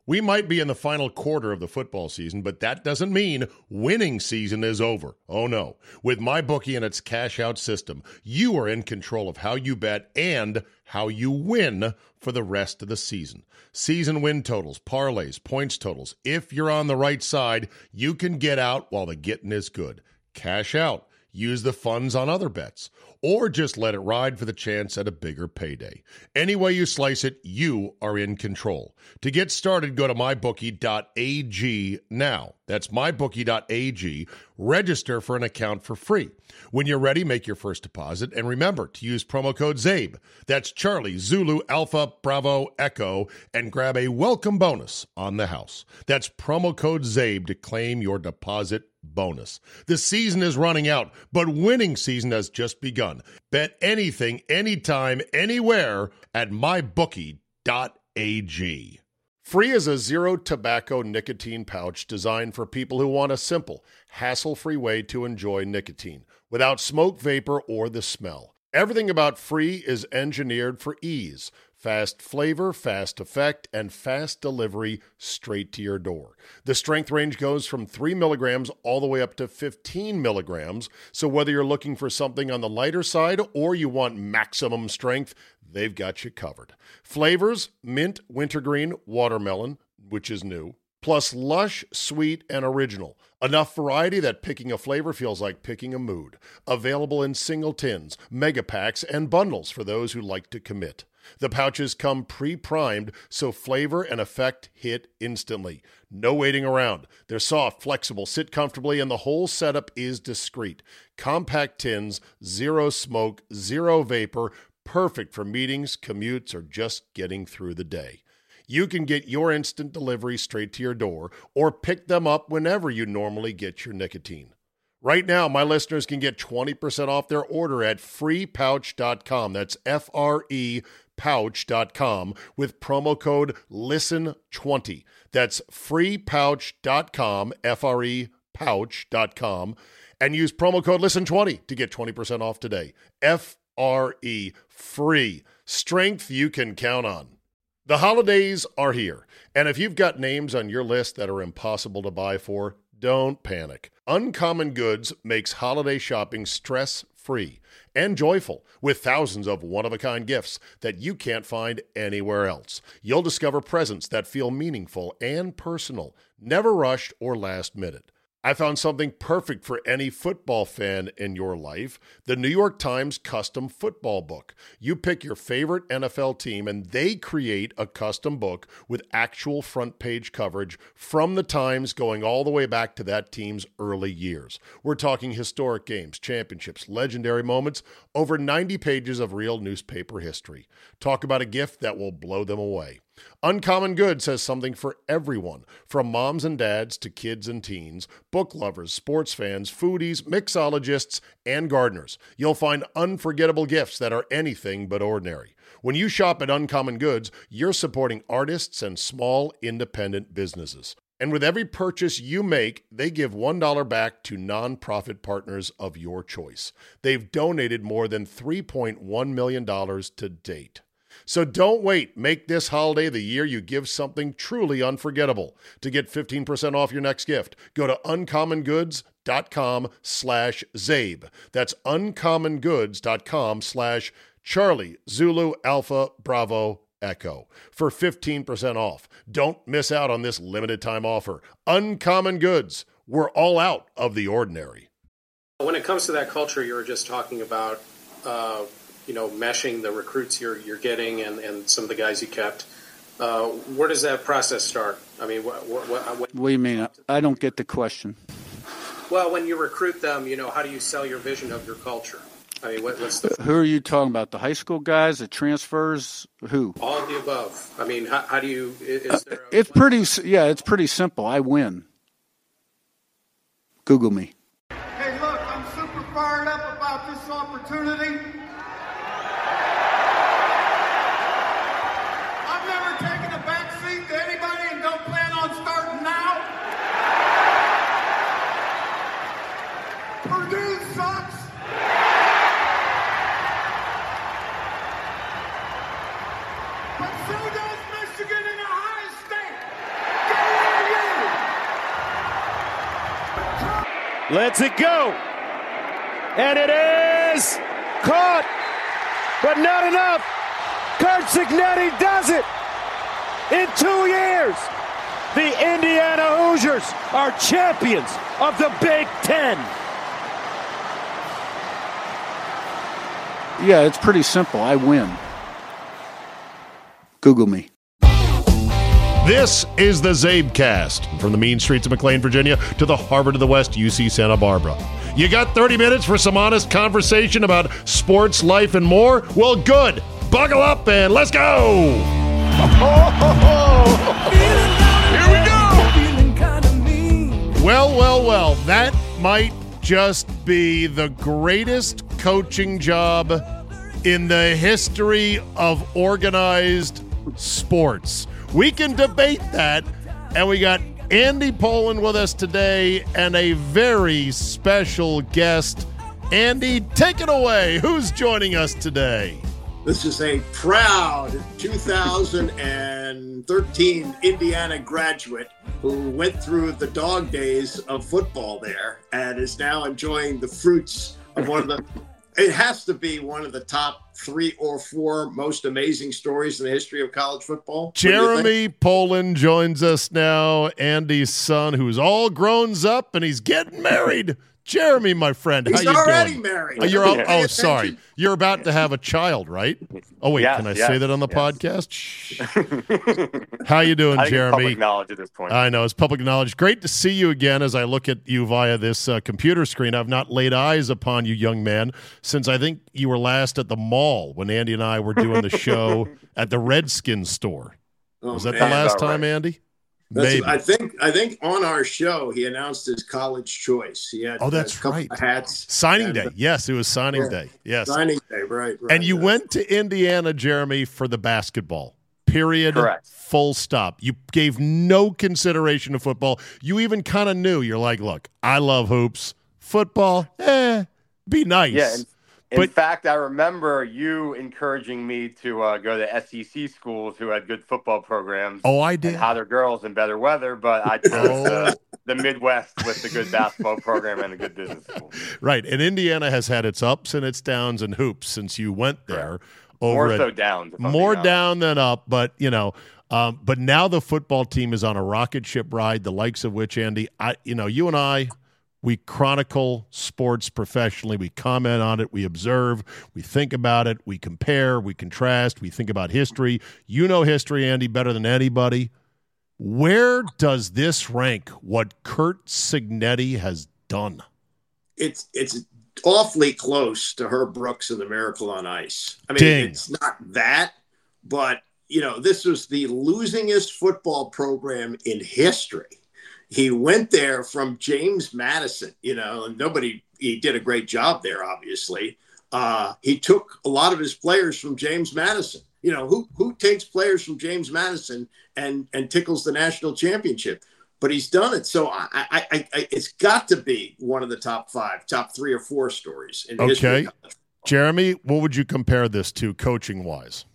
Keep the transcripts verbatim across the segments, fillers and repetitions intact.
We might be in the final quarter of the football season, but that doesn't mean winning season is over. Oh no. With MyBookie and its cash-out system, you are in control of how you bet and how you win for the rest of the season. Season win totals, parlays, points totals. If you're on the right side, you can get out while the getting is good. Cash out. Use the funds on other bets, or just let it ride for the chance at a bigger payday. Any way you slice it, you are in control. To get started, go to my bookie dot a g now. That's my bookie dot a g. Register for an account for free. When you're ready, make your first deposit, and remember to use promo code ZABE. That's Charlie, Zulu, Alpha, Bravo, Echo, and grab a welcome bonus on the house. That's promo code ZABE to claim your deposit bonus. The season is running out, but winning season has just begun. Bet anything, anytime, anywhere at my bookie dot a g. Free is a zero-tobacco nicotine pouch designed for people who want a simple, hassle-free way to enjoy nicotine without smoke, vapor, or the smell. Everything about Free is engineered for ease. Fast flavor, fast effect, and fast delivery straight to your door. The strength range goes from three milligrams all the way up to fifteen milligrams, so whether you're looking for something on the lighter side or you want maximum strength, they've got you covered. Flavors, mint, wintergreen, watermelon, which is new, plus lush, sweet, and original. Enough variety that picking a flavor feels like picking a mood. Available in single tins, mega packs, and bundles for those who like to commit. The pouches come pre-primed, so flavor and effect hit instantly. No waiting around. They're soft, flexible, sit comfortably, and the whole setup is discreet. Compact tins, zero smoke, zero vapor, perfect for meetings, commutes, or just getting through the day. You can get your instant delivery straight to your door or pick them up whenever you normally get your nicotine. Right now, my listeners can get twenty percent off their order at free pouch dot com. That's F R E pouch dot com with promo code listen twenty. That's free pouch dot com, F R E pouch dot com, and use promo code listen twenty to get twenty percent off today. F R E, free. Strength you can count on. The holidays are here, and if you've got names on your list that are impossible to buy for, don't panic. Uncommon Goods makes holiday shopping stress-free and joyful with thousands of one-of-a-kind gifts that you can't find anywhere else. You'll discover presents that feel meaningful and personal, never rushed or last minute. I found something perfect for any football fan in your life, the New York Times Custom Football Book. You pick your favorite N F L team, and they create a custom book with actual front-page coverage from the Times going all the way back to that team's early years. We're talking historic games, championships, legendary moments, over ninety pages of real newspaper history. Talk about a gift that will blow them away. Uncommon Goods has something for everyone, from moms and dads to kids and teens, book lovers, sports fans, foodies, mixologists, and gardeners. You'll find unforgettable gifts that are anything but ordinary. When you shop at Uncommon Goods, you're supporting artists and small independent businesses. And with every purchase you make, they give one dollar back to nonprofit partners of your choice. They've donated more than three point one million dollars to date. So don't wait. Make this holiday the year you give something truly unforgettable. To get fifteen percent off your next gift, go to uncommon goods dot com slash zabe. That's uncommon goods dot com slash Charlie, Zulu, Alpha, Bravo, Echo for fifteen percent off. Don't miss out on this limited time offer. Uncommon Goods. We're all out of the ordinary. When it comes to that culture you were just talking about, uh, you know, meshing the recruits you're you're getting and, and some of the guys you kept. Uh, where does that process start? I mean, what, what, what, what do you mean? I don't get the question. Well, when you recruit them, you know, how do you sell your vision of your culture? I mean, what, what's the... Who are you talking about? The high school guys, the transfers, who? All of the above. I mean, how, how do you... Is there a... It's pretty, yeah, it's pretty simple. I win. Google me. Hey, look, I'm super fired up about this opportunity. I've never taken a back seat to anybody and don't plan on starting now. Purdue sucks. But so does Michigan and Ohio State. lets it go. And it is caught, but not enough. Curt Cignetti does it. In two years, the Indiana Hoosiers are champions of the Big Ten. Yeah, it's pretty simple. I win. Google me. This is the Zabecast. From the mean streets of McLean, Virginia, to the Harvard of the West, U C Santa Barbara. You got thirty minutes for some honest conversation about sports, life, and more? Well, good. Buckle up and let's go! Here we go! Well, well, well, that might just be the greatest coaching job in the history of organized sports. We can debate that, and we got Andy Pollin with us today and a very special guest. Andy, take it away. Who's joining us today? This is a proud two thousand thirteen Indiana graduate who went through the dog days of football there and is now enjoying the fruits of one of the, it has to be one of the top three or four most amazing stories in the history of college football. Jeremy Pollin joins us now, Andy's son, who's all grown up and he's getting married. Jeremy, my friend, He's how you already doing? married. Oh, you're all, Pay oh, attention. sorry. You're about to have a child, right? Oh, wait, Yes, can I yes, say that on the yes. podcast? Shh. How you doing, I think it's Jeremy? public knowledge at this point. I know, it's public knowledge. Great to see you again as I look at you via this uh, computer screen. I've not laid eyes upon you, young man, since I think you were last at the mall when Andy and I were doing the show at the Redskins store. Oh, Was that man. the last about time, right. Andy? That's- Maybe. I think I think on our show he announced his college choice. He had Oh, that's a couple right. of hats. Signing and, day. uh, Yes, it was signing yeah. day. Yes. Signing day, right, right. And you right. went to Indiana, Jeremy, for the basketball. Period. Correct. Full stop. You gave no consideration to football. You even kind of knew. You're like, look, I love hoops. Football, eh, be nice. Yeah, in, in But- fact, I remember you encouraging me to uh, go to S E C schools who had good football programs. Oh, I did. And hotter girls and better weather, but I chose Oh. uh, the Midwest with the good basketball program and a good business school. Right. And Indiana has had its ups and its downs in hoops since you went there. Over More at, so down. if I'm more being honest. down than up, but you know, um, but now the football team is on a rocket ship ride, the likes of which, Andy, I, you know, you and I, we chronicle sports professionally. We comment on it. We observe. We think about it. We compare. We contrast. We think about history. You know history, Andy, better than anybody. Where does this rank what Curt Cignetti has done? It's it's awfully close to Herb Brooks and the Miracle on Ice. I mean, Ding. it's not that, but you know, this was the losingest football program in history. He went there from James Madison, you know, and nobody, he did a great job there, obviously. Uh, he took a lot of his players from James Madison. You know, who who takes players from James Madison and, and tickles the national championship? But he's done it. So I, I, I, I it's got to be one of the top five, top three or four stories in the history Okay. of college football. Jeremy, what would you compare this to coaching-wise?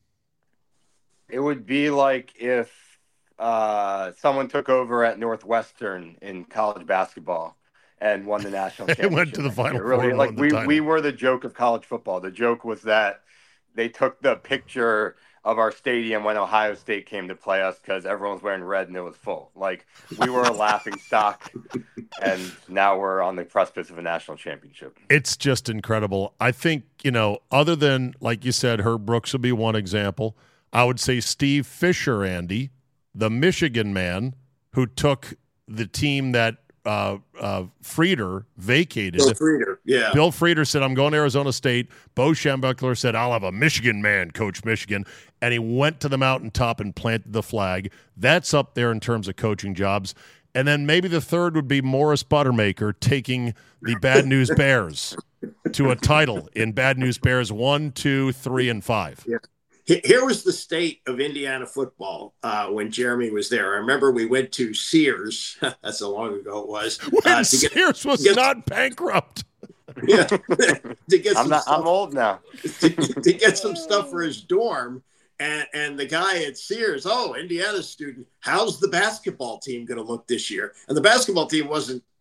It would be like if uh, someone took over at Northwestern in college basketball and won the national It championship. went to the Final It really, Four and like won the we title. we were the joke of college football. The joke was that they took the picture of our stadium when Ohio State came to play us because everyone was wearing red and it was full. Like we were a laughing stock, and now we're on the precipice of a national championship. It's just incredible. I think, you know, other than, like you said, Herb Brooks would be one example. I would say Steve Fisher, Andy, the Michigan man who took the team that uh, uh, Frieder vacated. Bill Frieder, yeah. Bill Frieder said, I'm going to Arizona State. Bo Schembechler said, I'll have a Michigan man coach Michigan. And he went to the mountaintop and planted the flag. That's up there in terms of coaching jobs. And then maybe the third would be Morris Buttermaker taking the Bad News Bears to a title in Bad News Bears one, two, three, and five. Yeah. Here was the state of Indiana football uh, when Jeremy was there. I remember we went to Sears. That's how long ago it was. When uh, to get- Sears was get- not bankrupt. yeah, to get I'm some not. stuff, I'm old now. to, to get some stuff for his dorm. And, and the guy at Sears, oh, Indiana student, how's the basketball team going to look this year? And the basketball team wasn't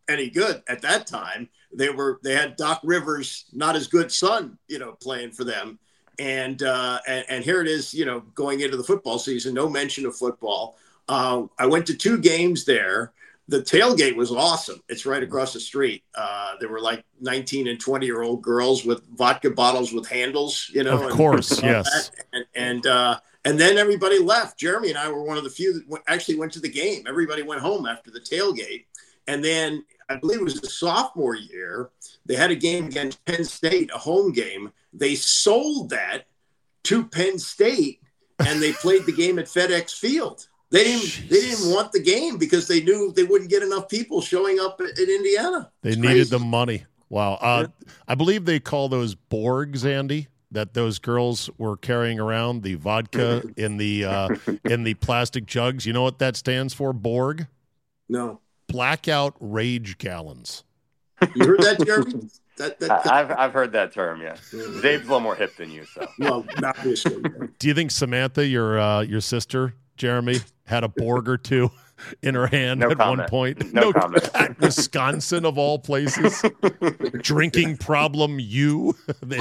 any good at that time. They were they had Doc Rivers, not as good son, you know, playing for them. And, uh, and and here it is, you know, going into the football season, no mention of football. Uh, I went to two games there. The tailgate was awesome. It's right across the street. Uh, there were like nineteen and twenty year old girls with vodka bottles with handles, you know. Of course, and, yes. And and, uh, and then everybody left. Jeremy and I were one of the few that w- actually went to the game. Everybody went home after the tailgate. And then I believe it was the sophomore year, they had a game against Penn State, a home game. They sold that to Penn State, and they played the game at FedEx Field. They didn't. Jeez. They didn't want the game because they knew they wouldn't get enough people showing up at, at Indiana. They it's needed crazy. the money. Wow. Uh, yeah. I believe they call those Borgs, Andy, that those girls were carrying around, the vodka in the uh, in the plastic jugs. You know what that stands for? Borg. No. Blackout rage gallons. You heard that, Jeremy? That, that, I've I've heard that term. Yeah, Zabe's a little more hip than you, so. Well, obviously. Do you think Samantha, your uh, your sister, Jeremy, had a Borg or two in her hand no at comment. one point? No, no comment. At Wisconsin, of all places, drinking problem. You.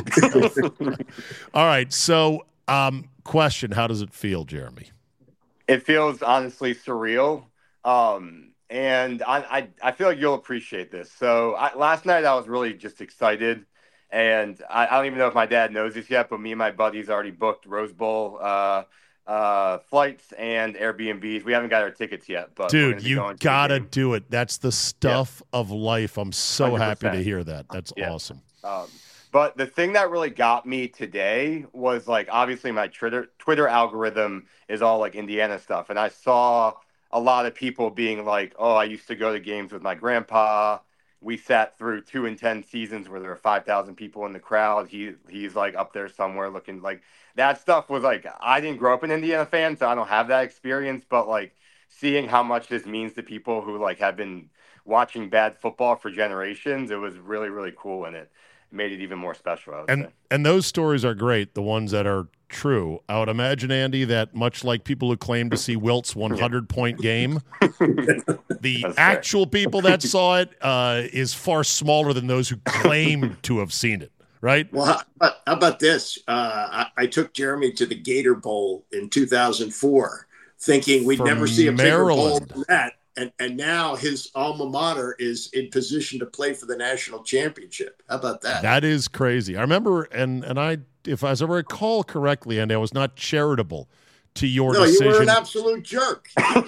All right. So, um, question: how does it feel, Jeremy? It feels honestly surreal. Um, And I, I, I feel like you'll appreciate this. So I, last night I was really just excited, and I, I don't even know if my dad knows this yet, but me and my buddies already booked Rose Bowl uh, uh, flights and Airbnbs. We haven't got our tickets yet, but dude, you gotta do it. That's the stuff yeah. of life. I'm so one hundred percent happy to hear that. That's yeah. awesome. Um, but the thing that really got me today was like obviously my Twitter Twitter algorithm is all like Indiana stuff, and I saw a lot of people being like, oh, I used to go to games with my grandpa. We sat through two and ten seasons where there were five thousand people in the crowd. He He's like up there somewhere looking like that stuff was like, I didn't grow up an Indiana fan, so I don't have that experience. But like seeing how much this means to people who like have been watching bad football for generations, it was really, really cool. And it made it even more special, I would and, say. And those stories are great, the ones that are true. I would imagine, Andy, that much like people who claim to see Wilt's one hundred point game, the That's actual fair. people that saw it uh, is far smaller than those who claim to have seen it, right? Well, how about, how about this? Uh, I, I took Jeremy to the Gator Bowl in two thousand four, thinking we'd For never see a Maryland. bigger bowl than that. And and now his alma mater is in position to play for the national championship. How about that? That is crazy. I remember, and and I, if I recall correctly, and I was not charitable to your no, decision. you were an absolute jerk.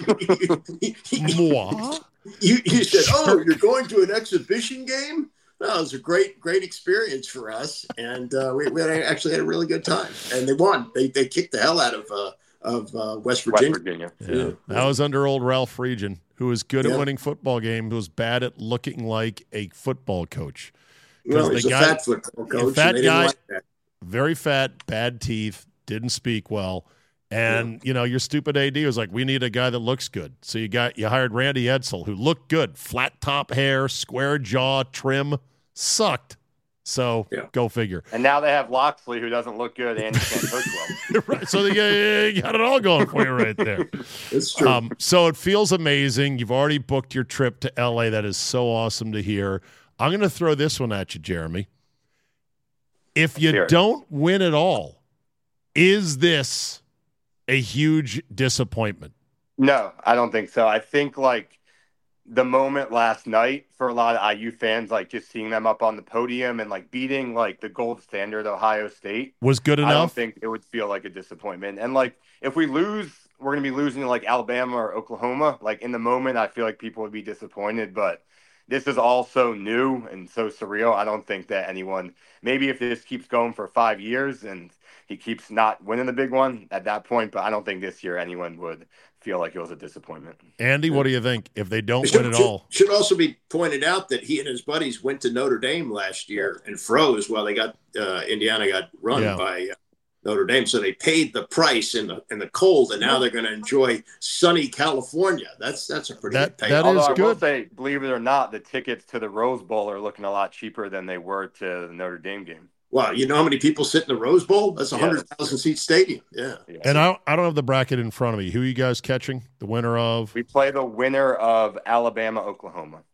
Moi? You, you said, "Oh, you're going to an exhibition game." Well, it was a great, great experience for us, and uh, we, we had, actually had a really good time. And they won. They they kicked the hell out of uh, of uh, West Virginia. West Virginia. Yeah. yeah, that was under old Ralph Friedgen, who was good yeah. at winning football games, who was bad at looking like a football coach. Well, he's a guy, fat football coach. Fat and they guy, didn't like that. very fat, bad teeth, didn't speak well. And, yeah. you know, your stupid A D was like, we need a guy that looks good. So you got you hired Randy Edsall, who looked good. Flat top hair, square jaw, trim, sucked. So yeah. go figure. And now they have Loxley, who doesn't look good and he can't coach well. Right. So they you got it all going for you right there. It's true. Um, so it feels amazing. You've already booked your trip to L A. That is so awesome to hear. I'm going to throw this one at you, Jeremy. If you Here. don't win at all, is this a huge disappointment? No, I don't think so. I think like the moment last night for a lot of I U fans, like just seeing them up on the podium and like beating like the gold standard Ohio State Was good enough? I don't think it would feel like a disappointment. And like if we lose, we're going to be losing to like Alabama or Oklahoma. Like in the moment, I feel like people would be disappointed, but this is all so new and so surreal. I don't think that anyone, maybe if this keeps going for five years and he keeps not winning the big one at that point, but I don't think this year anyone would feel like it was a disappointment. Andy, what do you think? If they don't should, win at should, all, should also be pointed out that he and his buddies went to Notre Dame last year and froze while they got uh, Indiana got run Yeah. by uh, Notre Dame. So they paid the price in the in the cold, and now they're going to enjoy sunny California. That's that's a pretty That- good pay. that Although is I will good. say, believe it or not, the tickets to the Rose Bowl are looking a lot cheaper than they were to the Notre Dame game. Wow, you know how many people sit in the Rose Bowl? That's a Yeah, hundred thousand seat stadium. Yeah. Yeah. and I, I don't have the bracket in front of me. Who are you guys catching? The winner of? We play the winner of Alabama, Oklahoma.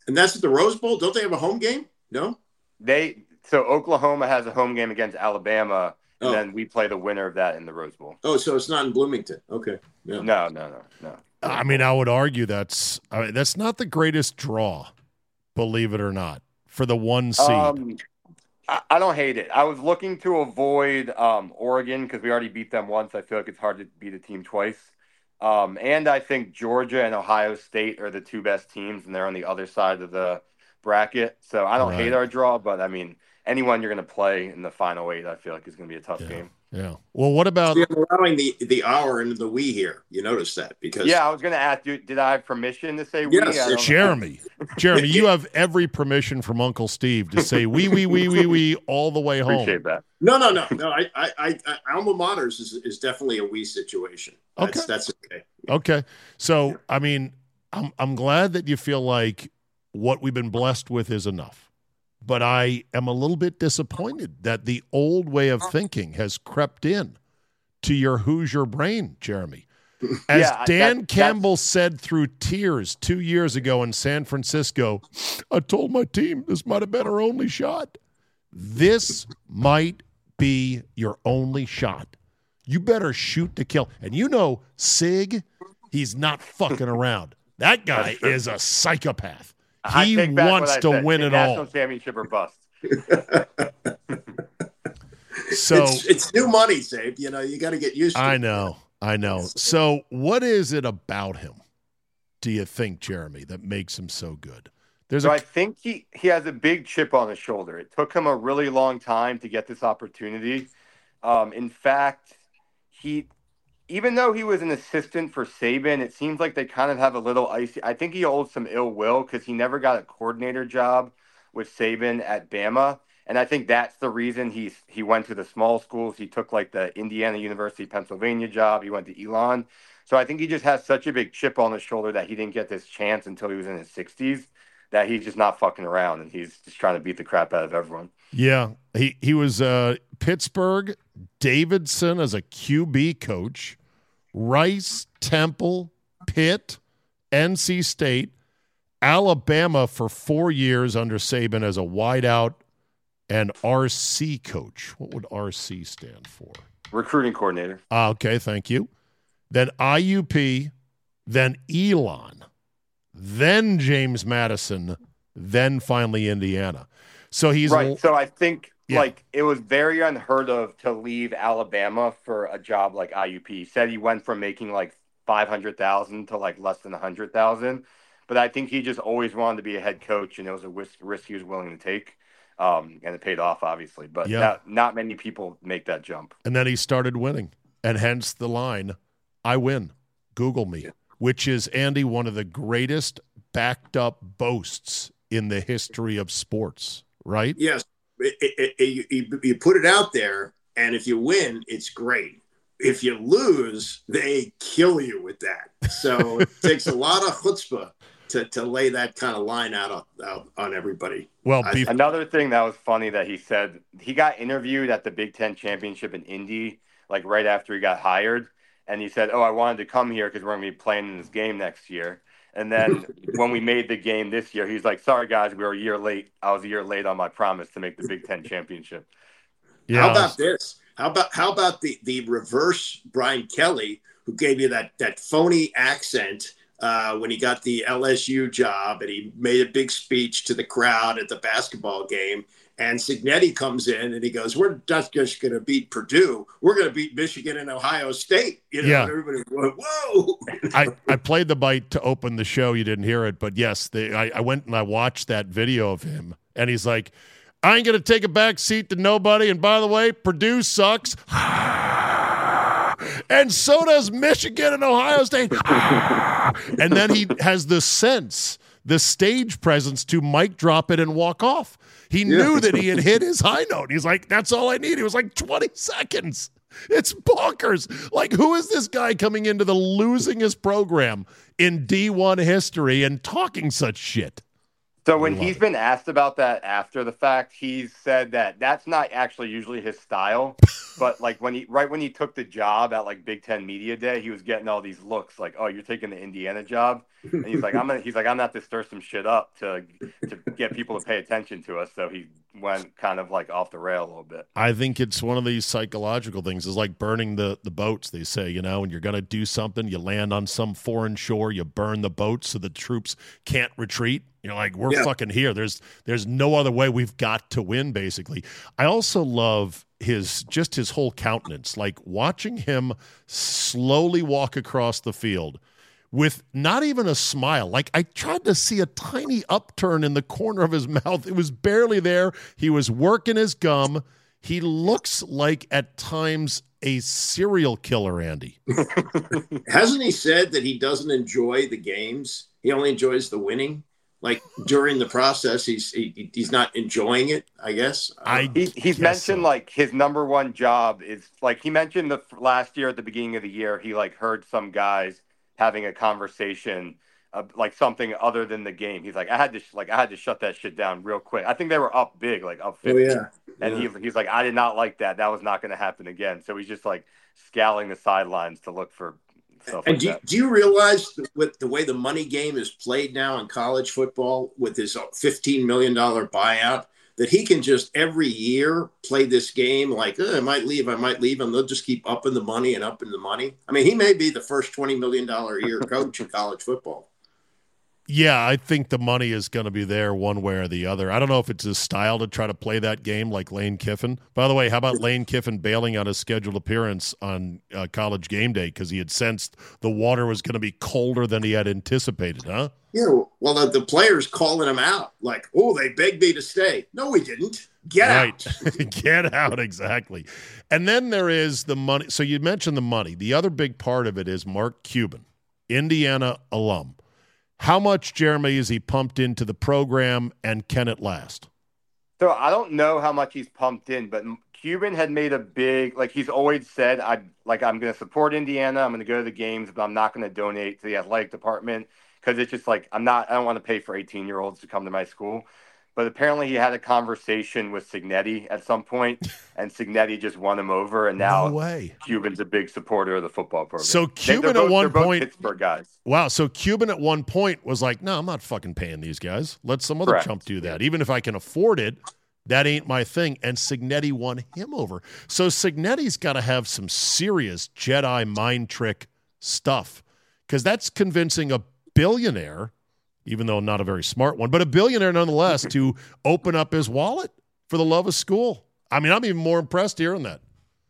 And that's at the Rose Bowl. Don't they have a home game? No. They so Oklahoma has a home game against Alabama, and Oh. then we play the winner of that in the Rose Bowl. Oh, so it's not in Bloomington. Okay. Yeah. No, no, no, no. I mean, I would argue that's I mean, that's not the greatest draw, believe it or not, for the one seed. Um, I, I don't hate it. I was looking to avoid um, Oregon because we already beat them once. I feel like it's hard to beat a team twice. Um, and I think Georgia and Ohio State are the two best teams, and they're on the other side of the bracket. So I don't Right. hate our draw, but I mean, anyone you're going to play in the final eight, I feel like is going to be a tough Yeah. game. Yeah. Well, what about See, I'm allowing the, the hour into the we here. You notice that because Yeah, I was going to ask you, did I have permission to say we? Yes, I don't know. Jeremy? Jeremy, you have every permission from Uncle Steve to say wee wee wee wee wee all the way home. Appreciate that. no, no, no, no. I, I, I, I alma maters is, is definitely a we situation. That's, Okay. that's okay. Okay. So, I mean, I'm I'm glad that you feel like what we've been blessed with is enough. But I am a little bit disappointed that the old way of thinking has crept in to your Hoosier brain, Jeremy. As Yeah, Dan that- Campbell said through tears two years ago in San Francisco, I told my team this might have been our only shot. This might be your only shot. You better shoot to kill. And you know, Sig, he's not fucking around. That guy is a psychopath. I He take back wants what I to said. win The it national all. championship or bust. So it's, it's new money, Zabe. You know, you got to get used to I it. know, I know. So what is it about him, do you think, Jeremy, that makes him so good? There's So a I think he, he has a big chip on his shoulder. It took him a really long time to get this opportunity. Um, in fact, he, even though he was an assistant for Saban, it seems like they kind of have a little icy. I think he holds some ill will because he never got a coordinator job with Saban at Bama. And I think that's the reason he's, he went to the small schools. He took like the Indiana University, Pennsylvania job. He went to Elon. So I think he just has such a big chip on his shoulder that he didn't get this chance until he was in his sixties, that he's just not fucking around and he's just trying to beat the crap out of everyone. Yeah, he he was uh, Pittsburgh, Davidson as a Q B coach, Rice, Temple, Pitt, N C State, Alabama for four years under Saban as a wideout and R C coach. What would R C stand for? Recruiting coordinator. Ah, okay, thank you. Then I U P, then Elon, then James Madison, then finally Indiana. So he's Right. So I think Yeah. like it was very unheard of to leave Alabama for a job like I U P. He said he went from making like five hundred thousand to like less than a hundred thousand. But I think he just always wanted to be a head coach, and it was a risk, risk he was willing to take. Um, and it paid off, obviously. But Yeah. not, not many people make that jump. And then he started winning. And hence the line, I win. Google me, which is, Andy, one of the greatest backed up boasts in the history of sports, right? Yes, it, it, it, you, you put it out there, and if you win, it's great. If you lose, they kill you with that. So it takes a lot of chutzpah to, to lay that kind of line out on, out on everybody. Well, I- be- Another thing that was funny that he said, he got interviewed at the Big Ten Championship in Indy, like right after he got hired. And he said, oh, I wanted to come here because we're going to be playing in this game next year. And then when we made the game this year, he's like, sorry, guys, we were a year late. I was a year late on my promise to make the Big Ten Championship. yeah, How about this? How about how about the the reverse Brian Kelly, who gave you that that phony accent uh, when he got the L S U job, and he made a big speech to the crowd at the basketball game. And Cignetti comes in and he goes, "We're not just going to beat Purdue. We're going to beat Michigan and Ohio State." You know, Yeah. and everybody went, "Whoa!" I, I played the bite to open the show. You didn't hear it, but yes, the, I, I went and I watched that video of him, and he's like, I ain't going to take a back seat to nobody. And by the way, Purdue sucks. And so does Michigan and Ohio State. And then he has the sense, the stage presence to mic drop it and walk off. He knew that he had hit his high note. He's like, that's all I need. It was like twenty seconds. It's bonkers. Like, who is this guy coming into the losingest program in D one history and talking such shit? So when Love he's it. been asked about that after the fact, he's said that that's not actually usually his style. But like when he right when he took the job at like Big Ten Media Day, he was getting all these looks like, "Oh, you're taking the Indiana job," and he's like, "I'm gonna," he's like, "I'm gonna have to stir some shit up to to get people to pay attention to us." So he went kind of like off the rail a little bit. I think it's one of these psychological things. It's like burning the, the boats, they say, you know, when you're going to do something, you land on some foreign shore, you burn the boats so the troops can't retreat. You're like, we're Yeah. fucking here. There's there's no other way. We've got to win, basically. I also love his just his whole countenance, like watching him slowly walk across the field with not even a smile. Like I tried to see a tiny upturn in the corner of his mouth. It was barely there. He was working his gum. He looks like at times a serial killer, Andy. Hasn't he said that he doesn't enjoy the games? He only enjoys the winning. Like during the process, he's he, he's not enjoying it, I guess. I He, he's guess mentioned so. like his number one job is like he mentioned the last year at the beginning of the year he like heard some guys having a conversation uh, like something other than the game. He's like I had to sh- like I had to shut that shit down real quick. I think they were up big, like up Oh fifty. yeah, And yeah. he, he's like I did not like that. That was not going to happen again. So he's just like scouring the sidelines to look for stuff And like do, that. do you realize that with the way the money game is played now in college football with his fifteen million dollars buyout, that he can just every year play this game like, oh, I might leave, I might leave, and they'll just keep upping the money and upping the money. I mean, he may be the first twenty million dollars a year coach in college football. Yeah, I think the money is going to be there one way or the other. I don't know if it's his style to try to play that game like Lane Kiffin. By the way, how about Lane Kiffin bailing on his scheduled appearance on uh, College Game Day because he had sensed the water was going to be colder than he had anticipated, huh? Yeah, well, the, the players calling him out like, oh, they begged me to stay. No, we didn't. Get right. out. Get out, exactly. And then there is the money. So you mentioned the money. The other big part of it is Mark Cuban, Indiana alum. How much, Jeremy, is he pumped into the program, and can it last? So I don't know how much he's pumped in, but Cuban had made a big, like he's always said, I like I'm going to support Indiana. I'm going to go to the games, but I'm not going to donate to the athletic department because it's just like I'm not. I don't want to pay for eighteen year olds to come to my school. But apparently he had a conversation with Signetti at some point, and Signetti just won him over, and now No way. Cuban's a big supporter of the football program. So They- Cuban they're at both- one they're both point- Pittsburgh guys. Wow. So Cuban at one point was like, no, I'm not fucking paying these guys. Let some other Correct. chump do that. Even if I can afford it, that ain't my thing. And Signetti won him over. So Signetti's got to have some serious Jedi mind trick stuff because that's convincing a billionaire, even though not a very smart one, but a billionaire nonetheless, to open up his wallet for the love of school. I mean, I'm even more impressed hearing that.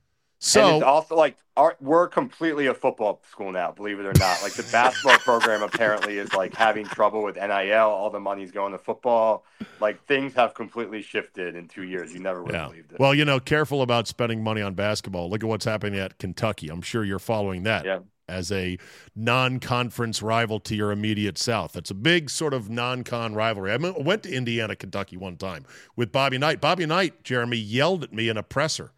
So and it's also like our, we're completely a football school now, believe it or not. Like the basketball program apparently is like having trouble with N I L. All the money's going to football. Like things have completely shifted in two years. You never would have yeah. believed it. Well, you know, careful about spending money on basketball. Look at what's happening at Kentucky. I'm sure you're following that. Yeah. As a non-conference rival to your immediate south. That's a big sort of non-con rivalry. I went to Indiana, Kentucky one time with Bobby Knight. Bobby Knight, Jeremy, yelled at me in a presser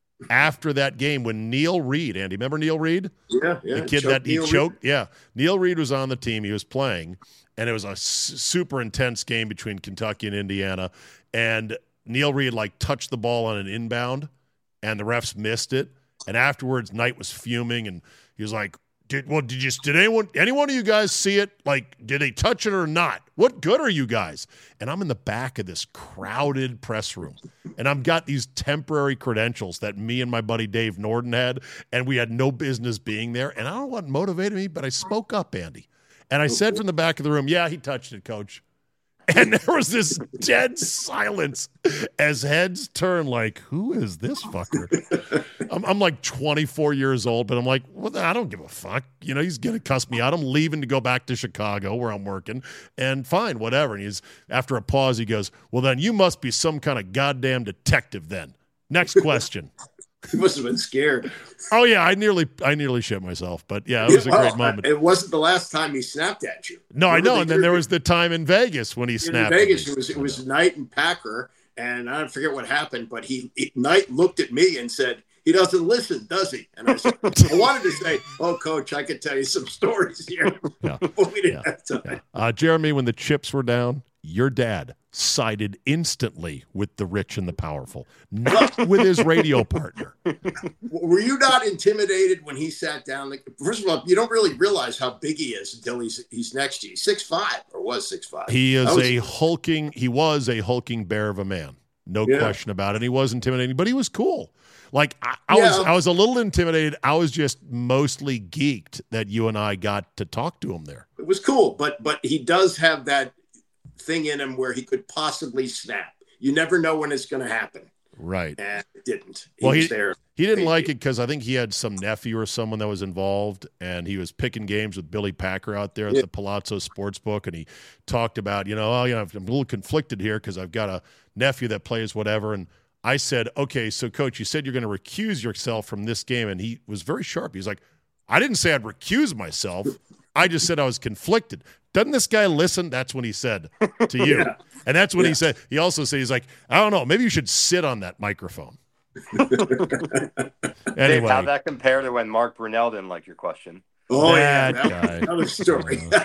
after that game when Neil Reed, Andy, remember Neil Reed? Yeah, yeah. The kid Choke that he Neil choked? Yeah. Neil Reed was on the team. He was playing, and it was a s- super intense game between Kentucky and Indiana. And Neil Reed, like, touched the ball on an inbound, and the refs missed it. And afterwards, Knight was fuming, and he was like, Did well? Did you? Did anyone? Any one of you guys see it? Like, did they touch it or not? What good are you guys? And I'm in the back of this crowded press room, and I've got these temporary credentials that me and my buddy Dave Norden had, and we had no business being there. And I don't know what motivated me, but I spoke up, Andy, and I said from the back of the room, "Yeah, he touched it, Coach." And there was this dead silence as heads turned like, who is this fucker? I'm, I'm like twenty-four years old, but I'm like, well, I don't give a fuck. You know, he's going to cuss me out. I'm leaving to go back to Chicago where I'm working. And fine, whatever. And he's, after a pause, he goes, well, then you must be some kind of goddamn detective then. Next question. He must have been scared. Oh, yeah, I nearly I nearly shit myself. But, yeah, it was a Well, great moment. It wasn't the last time he snapped at you. No, I Remember know. the And then year- there was the time in Vegas when he in snapped. Vegas. at me. It was it was Knight and Packer, and I don't forget what happened, but he, he Knight looked at me and said, "He doesn't listen, does he?" And I said, I wanted to say, "Oh, Coach, I could tell you some stories here." Yeah. But we didn't Yeah. have time. Uh, Jeremy, when the chips were down your dad sided instantly with the rich and the powerful, not with his radio partner. Were you not intimidated when he sat down? Like, first of all, you don't really realize how big he is until he's he's next to you. six five or was six five. He is was, a hulking, he was a hulking bear of a man. No yeah. question about it. He was intimidating, but he was cool. Like I, I yeah. was I was a little intimidated. I was just mostly geeked that you and I got to talk to him there. It was cool, but but he does have that thing in him where he could possibly snap. You never know when it's going to happen. Right. And it didn't. He well, was he, there. He didn't like it because I think he had some nephew or someone that was involved, and he was picking games with Billy Packer out there at yeah. the Palazzo Sportsbook, and he talked about, you know, oh, you know, I'm a little conflicted here because I've got a nephew that plays whatever, and I said, okay, so, Coach, you said you're going to recuse yourself from this game, and he was very sharp. He was like, I didn't say I'd recuse myself. I just said I was conflicted. Doesn't this guy listen? That's when he said to you. yeah. And that's when yeah. he said, he also said, he's like, I don't know, maybe you should sit on that microphone. Anyway. Dave, how'd that compare to when Mark Brunell didn't like your question? Oh, that yeah. guy. Another story. uh,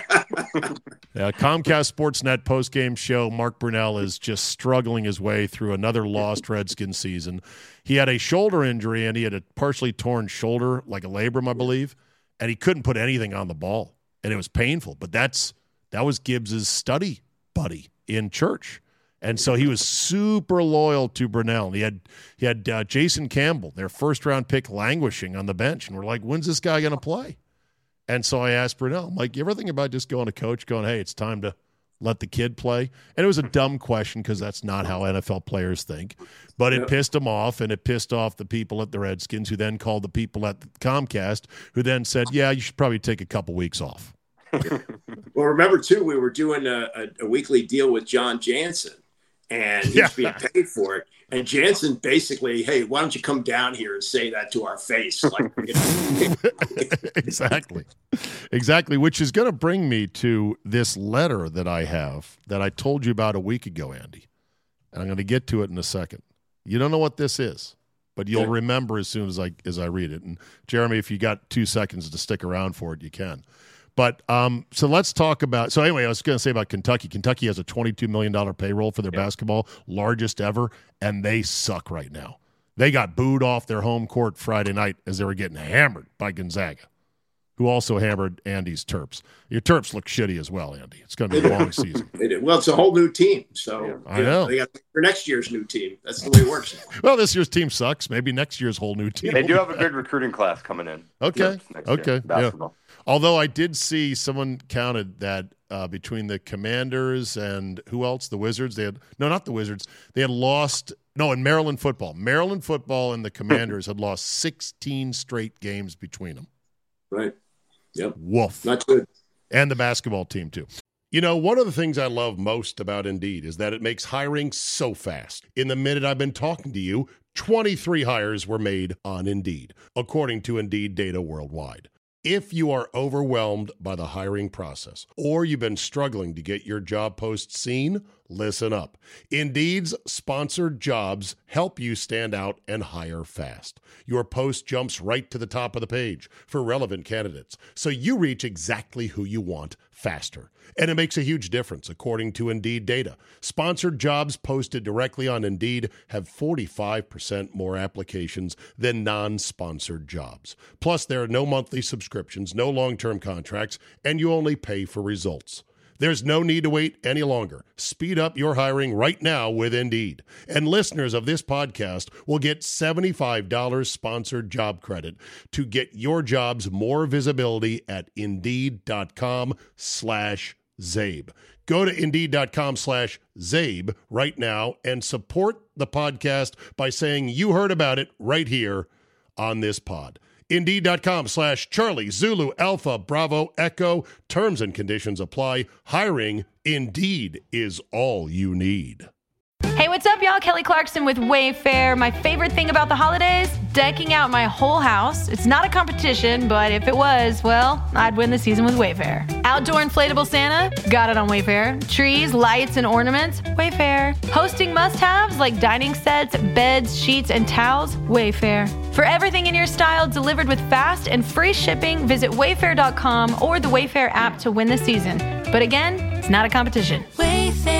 yeah, Comcast Sportsnet postgame show, Mark Brunell is just struggling his way through another lost Redskins season. He had a shoulder injury, and he had a partially torn shoulder, like a labrum, I believe, and he couldn't put anything on the ball, and it was painful. But that's that was Gibbs's study buddy in church. And so he was super loyal to Brunell. He had he had uh, Jason Campbell, their first-round pick, languishing on the bench. And we're like, when's this guy going to play? And so I asked Brunell, I'm like, you ever think about just going to coach, going, hey, it's time to let the kid play? And it was a dumb question because that's not how N F L players think. But it yep. pissed him off, and it pissed off the people at the Redskins, who then called the people at Comcast, who then said, yeah, you should probably take a couple weeks off. Well, remember, too, we were doing a, a, a weekly deal with John Jansen. And he's yeah. being paid for it. And Jansen basically, hey, why don't you come down here and say that to our face? Like, you know. Exactly. Exactly, which is going to bring me to this letter that I have that I told you about a week ago, Andy. And I'm going to get to it in a second. You don't know what this is, but you'll yeah. remember as soon as I as I read it. And, Jeremy, if you got two seconds to stick around for it, you can. But um, so let's talk about – so anyway, I was going to say about Kentucky. Kentucky has a twenty-two million dollars payroll for their yeah. basketball, largest ever, and they suck right now. They got booed off their home court Friday night as they were getting hammered by Gonzaga, who also hammered Andy's Terps. Your Terps look shitty as well, Andy. It's going to be a long season. Well, it's a whole new team. So yeah. I know. They got for next year's new team. That's the way it works. Well, this year's team sucks. Maybe next year's whole new team. They do have a good recruiting class coming in. Okay. Okay. Yeah. Although I did see someone counted that uh, between the Commanders and who else? The Wizards. They had no, not the Wizards. They had lost no in Maryland football. Maryland football and the Commanders had lost sixteen straight games between them. Right. Yep. Woof. Not good. And the basketball team too. You know, one of the things I love most about Indeed is that it makes hiring so fast. In the minute I've been talking to you, twenty-three hires were made on Indeed, according to Indeed data worldwide. If you are overwhelmed by the hiring process or you've been struggling to get your job post seen, listen up. Indeed's sponsored jobs help you stand out and hire fast. Your post jumps right to the top of the page for relevant candidates, so you reach exactly who you want faster. And it makes a huge difference, according to Indeed data. Sponsored jobs posted directly on Indeed have forty-five percent more applications than non-sponsored jobs. Plus, there are no monthly subscriptions, no long-term contracts, and you only pay for results. There's no need to wait any longer. Speed up your hiring right now with Indeed. And listeners of this podcast will get seventy-five dollars sponsored job credit to get your jobs more visibility at Indeed.com slash Zabe. Go to Indeed.com slash Zabe right now and support the podcast by saying you heard about it right here on this pod. Indeed.com slash Charlie Zulu Alpha Bravo Echo. Terms and conditions apply. Hiring Indeed is all you need. Hey, what's up, y'all? Kelly Clarkson with Wayfair. My favorite thing about the holidays? Decking out my whole house. It's not a competition, but if it was, well, I'd win the season with Wayfair. Outdoor inflatable Santa? Got it on Wayfair. Trees, lights, and ornaments? Wayfair. Hosting must-haves like dining sets, beds, sheets, and towels? Wayfair. For everything in your style delivered with fast and free shipping, visit Wayfair dot com or the Wayfair app to win the season. But again, it's not a competition. Wayfair.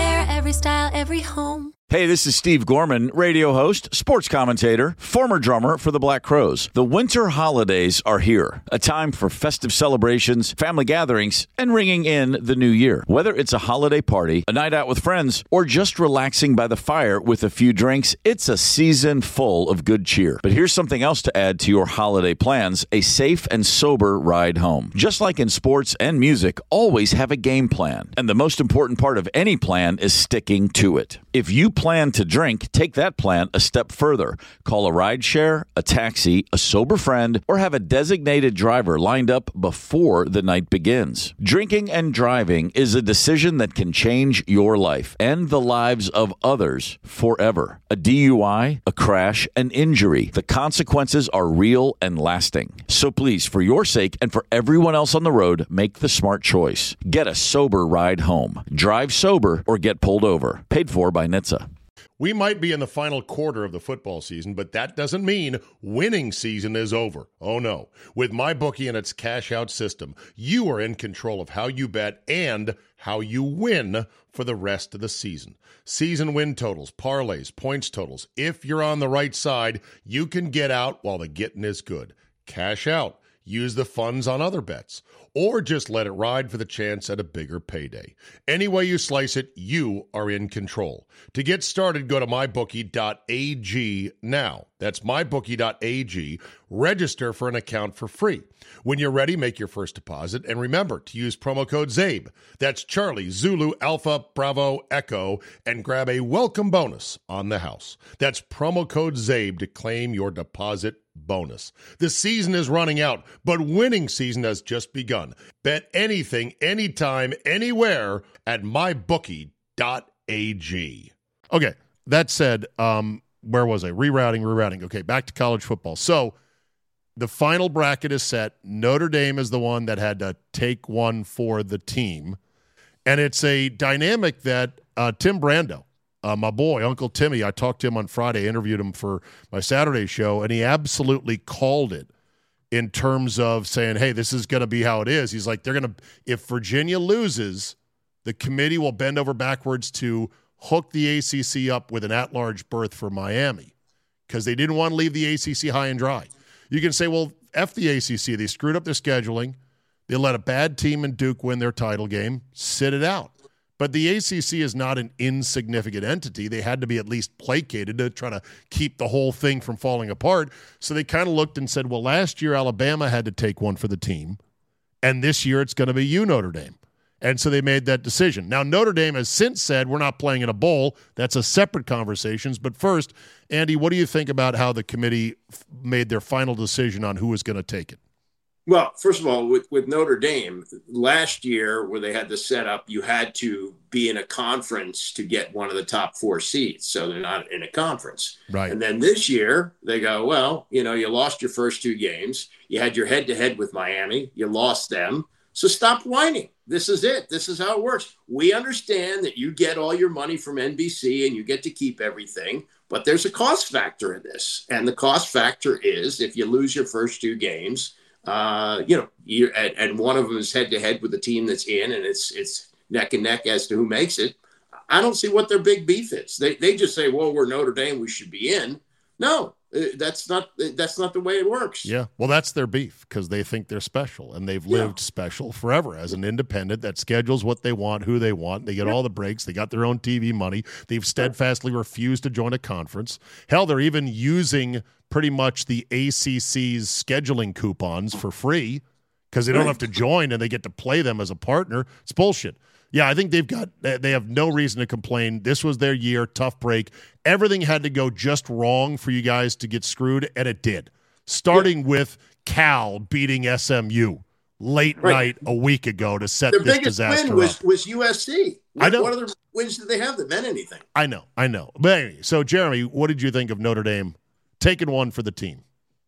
every style, every home. Hey, this is Steve Gorman, radio host, sports commentator, former drummer for the Black Crowes. The winter holidays are here, a time for festive celebrations, family gatherings, and ringing in the new year. Whether it's a holiday party, a night out with friends, or just relaxing by the fire with a few drinks, it's a season full of good cheer. But here's something else to add to your holiday plans, a safe and sober ride home. Just like in sports and music, always have a game plan. And the most important part of any plan is sticking to it. If you plan to drink, take that plan a step further. Call a rideshare, a taxi, a sober friend, or have a designated driver lined up before the night begins. Drinking and driving is a decision that can change your life and the lives of others forever. A D U I, a crash, an injury. The consequences are real and lasting. So please, for your sake and for everyone else on the road, make the smart choice. Get a sober ride home. Drive sober or get pulled over. Paid for by N H T S A. We might be in the final quarter of the football season, but that doesn't mean winning season is over. Oh, no. With MyBookie and its cash-out system, you are in control of how you bet and how you win for the rest of the season. Season win totals, parlays, points totals. If you're on the right side, you can get out while the getting is good. Cash out. Use the funds on other bets. Or just let it ride for the chance at a bigger payday. Any way you slice it, you are in control. To get started, go to my bookie dot a g now. That's my bookie dot a g. Register for an account for free. When you're ready, make your first deposit. And remember to use promo code ZABE. That's Charlie, Zulu, Alpha, Bravo, Echo. And grab a welcome bonus on the house. That's promo code ZABE to claim your deposit bonus. The season is running out, but winning season has just begun. Bet anything, anytime, anywhere at my bookie dot a g. Okay, that said, um, where was I? Rerouting, rerouting. Okay, back to college football. So the final bracket is set. Notre Dame is the one that had to take one for the team. And it's a dynamic that uh, Tim Brando, Uh, my boy, Uncle Timmy, I talked to him on Friday, interviewed him for my Saturday show, and he absolutely called it in terms of saying, hey, this is going to be how it is. He's like, they're going to, if Virginia loses, the committee will bend over backwards to hook the A C C up with an at-large berth for Miami because they didn't want to leave the A C C high and dry. You can say, well, F the A C C. They screwed up their scheduling. They let a bad team in Duke win their title game. Sit it out. But the A C C is not an insignificant entity. They had to be at least placated to try to keep the whole thing from falling apart. So they kind of looked and said, well, last year Alabama had to take one for the team, and this year it's going to be you, Notre Dame. And so they made that decision. Now, Notre Dame has since said we're not playing in a bowl. That's a separate conversation. But first, Andy, what do you think about how the committee f- made their final decision on who was going to take it? Well, first of all, with, with Notre Dame, last year where they had the setup, you had to be in a conference to get one of the top four seeds. So they're not in a conference. Right. And then this year they go, well, you know, you lost your first two games. You had your head-to-head with Miami. You lost them. So stop whining. This is it. This is how it works. We understand that you get all your money from N B C and you get to keep everything. But there's a cost factor in this. And the cost factor is if you lose your first two games, Uh, you know, you and, and one of them is head to head with the team that's in, and it's it's neck and neck as to who makes it. I don't see what their big beef is. They they just say, "Well, we're Notre Dame, we should be in." No, that's not that's not the way it works. Yeah, well, that's their beef because they think they're special, and they've lived yeah. special forever as an independent that schedules what they want, who they want. They get yeah. all the breaks. They got their own T V money. They've steadfastly refused to join a conference. Hell, they're even using pretty much the A C C's scheduling coupons for free because they don't have to join and they get to play them as a partner. It's bullshit. Yeah, I think they've got they have no reason to complain. This was their year, tough break. Everything had to go just wrong for you guys to get screwed, and it did. Starting yeah. with Cal beating S M U late right. night a week ago to set Their this biggest disaster win was, up. was U S C. What, I know. What other wins did they have that meant anything? I know, I know. But anyway, so Jeremy, what did you think of Notre Dame taking one for the team?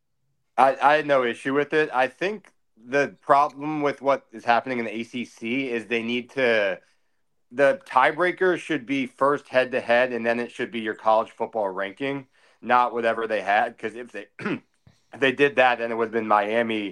I, I had no issue with it. I think the problem with what is happening in the A C C is they need to – the tiebreaker should be first head-to-head, and then it should be your college football ranking, not whatever they had. Because if they if they did that, then it would have been Miami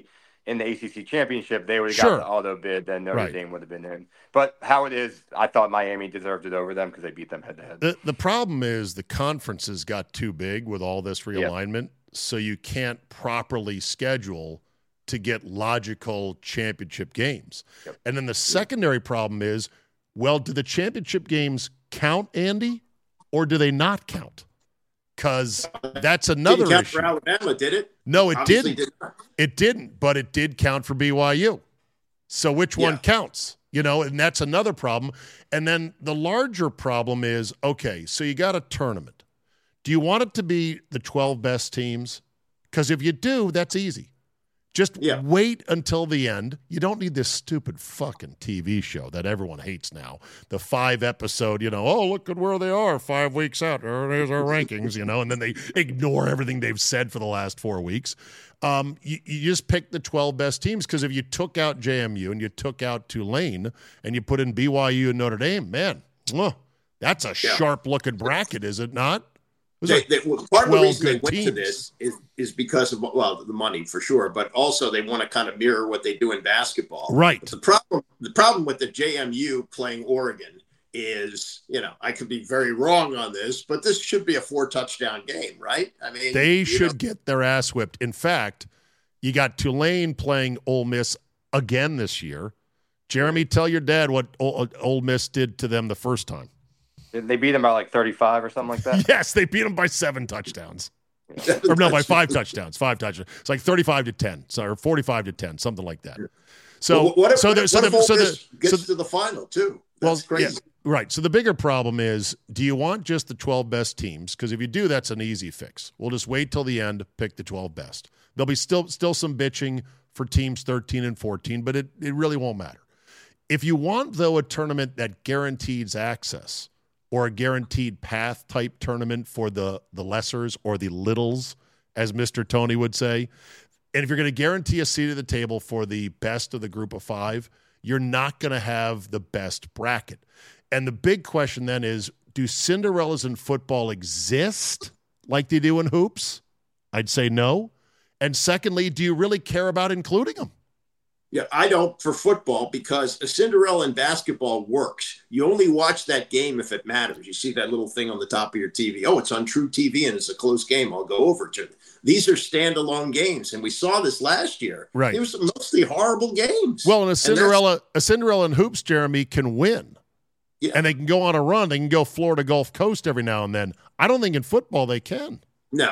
in the A C C championship, they would have Sure. got the auto bid, then Notre Right. Dame would have been in. But how it is, I thought Miami deserved it over them because they beat them head to head. The the problem is the conferences got too big with all this realignment, so you can't properly schedule to get logical championship games. Yep. And then the secondary problem is, well, do the championship games count, Andy, or do they not count? Because that's another Didn't count issue. for Alabama, did it? No, it Obviously didn't. did not. It didn't, but it did count for B Y U. So which one Yeah. counts? You know, and that's another problem. And then the larger problem is, okay, so you got a tournament. Do you want it to be the twelve best teams? Because if you do, that's easy. Just Yeah. wait until the end. You don't need this stupid fucking T V show that everyone hates now. The five episode, you know, oh, look at where they are five weeks out. Oh, there's our rankings, you know, and then they ignore everything they've said for the last four weeks. Um, you, you just pick the twelve best teams because if you took out J M U and you took out Tulane and you put in B Y U and Notre Dame, man, mwah, that's a Yeah. sharp-looking bracket, is it not? It was They, like they, well, part of the twelve reason they good went to teams. this is, is because of, well, the money for sure, but also they want to kind of mirror what they do in basketball. Right. But the problem, the problem with the J M U playing Oregon is, you know, I could be very wrong on this, but this should be a four touchdown game, right? I mean, They you should know, get their ass whipped. In fact, you got Tulane playing Ole Miss again this year. Jeremy, tell your dad what Ole, Ole Miss did to them the first time. They beat them by like thirty-five or something like that. Yes, they beat them by seven touchdowns. Or no, by five touchdowns. Five touchdowns. It's like thirty-five to ten, so or forty-five to ten, something like that. So, Well, what if, so what there, if, so what if the, Ole so Miss the, gets so to the final too? well, That's crazy. yeah, right. So the bigger problem is, do you want just the twelve best teams? Because if you do, that's an easy fix. We'll just wait till the end, pick the twelve best. There'll be still still some bitching for teams thirteen and fourteen, but it, it really won't matter. If you want, though, a tournament that guarantees access or a guaranteed path type tournament for the, the lessers or the littles, as Mister Tony would say, and if you're going to guarantee a seat at the table for the best of the group of five, you're not going to have the best bracket. And the big question then is, do Cinderellas in football exist like they do in hoops? I'd say no. And secondly, do you really care about including them? Yeah, I don't for football because a Cinderella in basketball works. You only watch that game if it matters. You see that little thing on the top of your T V. Oh, it's on True T V and it's a close game. I'll go over to it. These are standalone games, and we saw this last year. Right. It was mostly horrible games. Well, and a And Cinderella, a Cinderella in hoops, Jeremy, can win. Yeah. And they can go on a run. They can go Florida Gulf Coast every now and then. I don't think in football they can. No.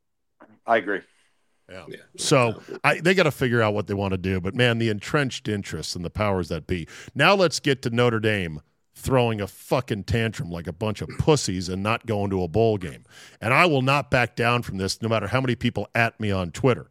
I agree. Yeah. Yeah. So I, they got to figure out what they want to do. But, man, the entrenched interests and the powers that be. Now let's get to Notre Dame throwing a fucking tantrum like a bunch of pussies and not going to a bowl game. And I will not back down from this no matter how many people at me on Twitter.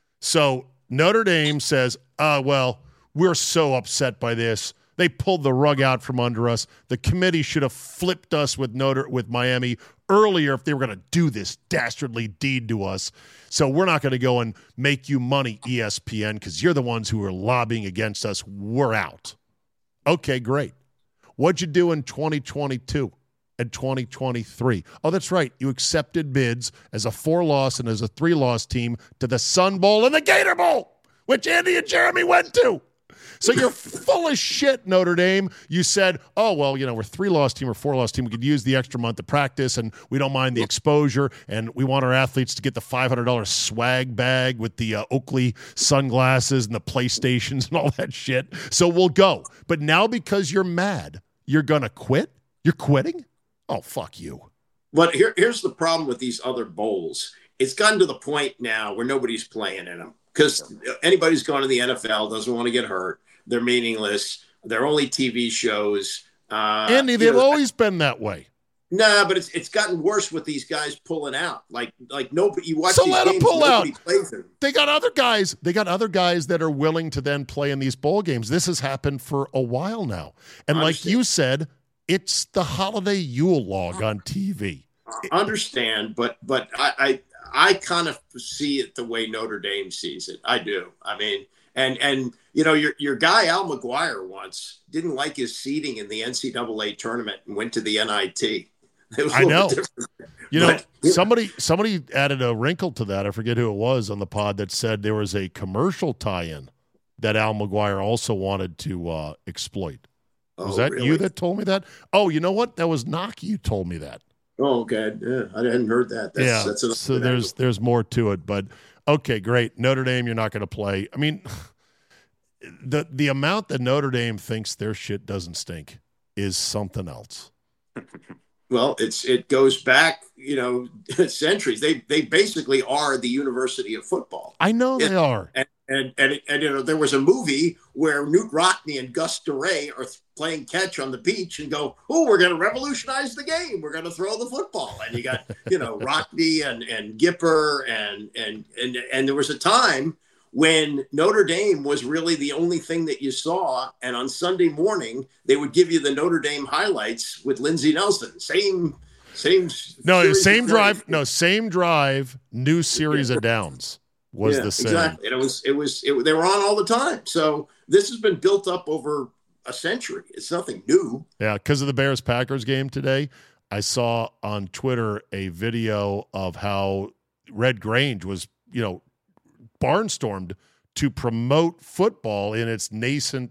So Notre Dame says, uh, well, we're so upset by this. They pulled the rug out from under us. The committee should have flipped us with Notre with Miami earlier if they were going to do this dastardly deed to us. So we're not going to go and make you money, E S P N, because you're the ones who are lobbying against us. We're out. Okay, great. What'd you do in twenty twenty-two and twenty twenty-three? Oh, that's right. You accepted bids as a four-loss and as a three-loss team to the Sun Bowl and the Gator Bowl, which Andy and Jeremy went to. So you're full of shit, Notre Dame. You said, oh, well, you know, we're three-loss team or four-loss team. We could use the extra month of practice, and we don't mind the exposure, and we want our athletes to get the five hundred dollars swag bag with the uh, Oakley sunglasses and the PlayStations and all that shit. So we'll go. But now because you're mad, you're going to quit? You're quitting? Oh, fuck you. But here, here's the problem with these other bowls. It's gotten to the point now where nobody's playing in them because anybody who's gone to the N F L doesn't want to get hurt. They're meaningless. They're only T V shows. Uh, Andy, you they've know, always been that way. Nah, but it's it's gotten worse with these guys pulling out. Like like nobody. You watch So these let 'em games, pull nobody out. plays them. They got other guys. They got other guys that are willing to then play in these bowl games. This has happened for a while now. And I like understand. you said, it's the holiday Yule log on T V. I understand, but but I I, I kind of see it the way Notre Dame sees it. I do. I mean, and and you know, your your guy Al McGuire once didn't like his seating in the N C double A tournament and went to the N I T. It was a I little know. bit different. You know, But- somebody somebody added a wrinkle to that. I forget who it was on the pod that said there was a commercial tie-in that Al McGuire also wanted to uh, exploit. Was Oh, that really? you that told me that? Oh, you know what? That was Naki who told me that. Oh, okay. Yeah, I hadn't heard that. That's, yeah. That's so good there's angle. there's more to it, but okay, great. Notre Dame, you're not going to play. I mean, the the amount that Notre Dame thinks their shit doesn't stink is something else. Well, it's it goes back, you know, centuries. They they basically are the University of football. I know It- they are. And and, and and you know, there was a movie where Newt Rockne and Gus DeRay are playing catch on the beach and go, "Oh, we're going to revolutionize the game. We're going to throw the football." And you got, you know, Rockne and and Gipper and and and and there was a time when Notre Dame was really the only thing that you saw. And on Sunday morning, they would give you the Notre Dame highlights with Lindsey Nelson. Same, same. No, it was series same of drive. plays. No, same drive. New series of downs was Yeah, the same. exactly. And it was, it was, it, they were on all the time. So this has been built up over a century. It's nothing new. Yeah, because of the Bears Packers game today, I saw on Twitter a video of how Red Grange was, you know, barnstormed to promote football in its nascent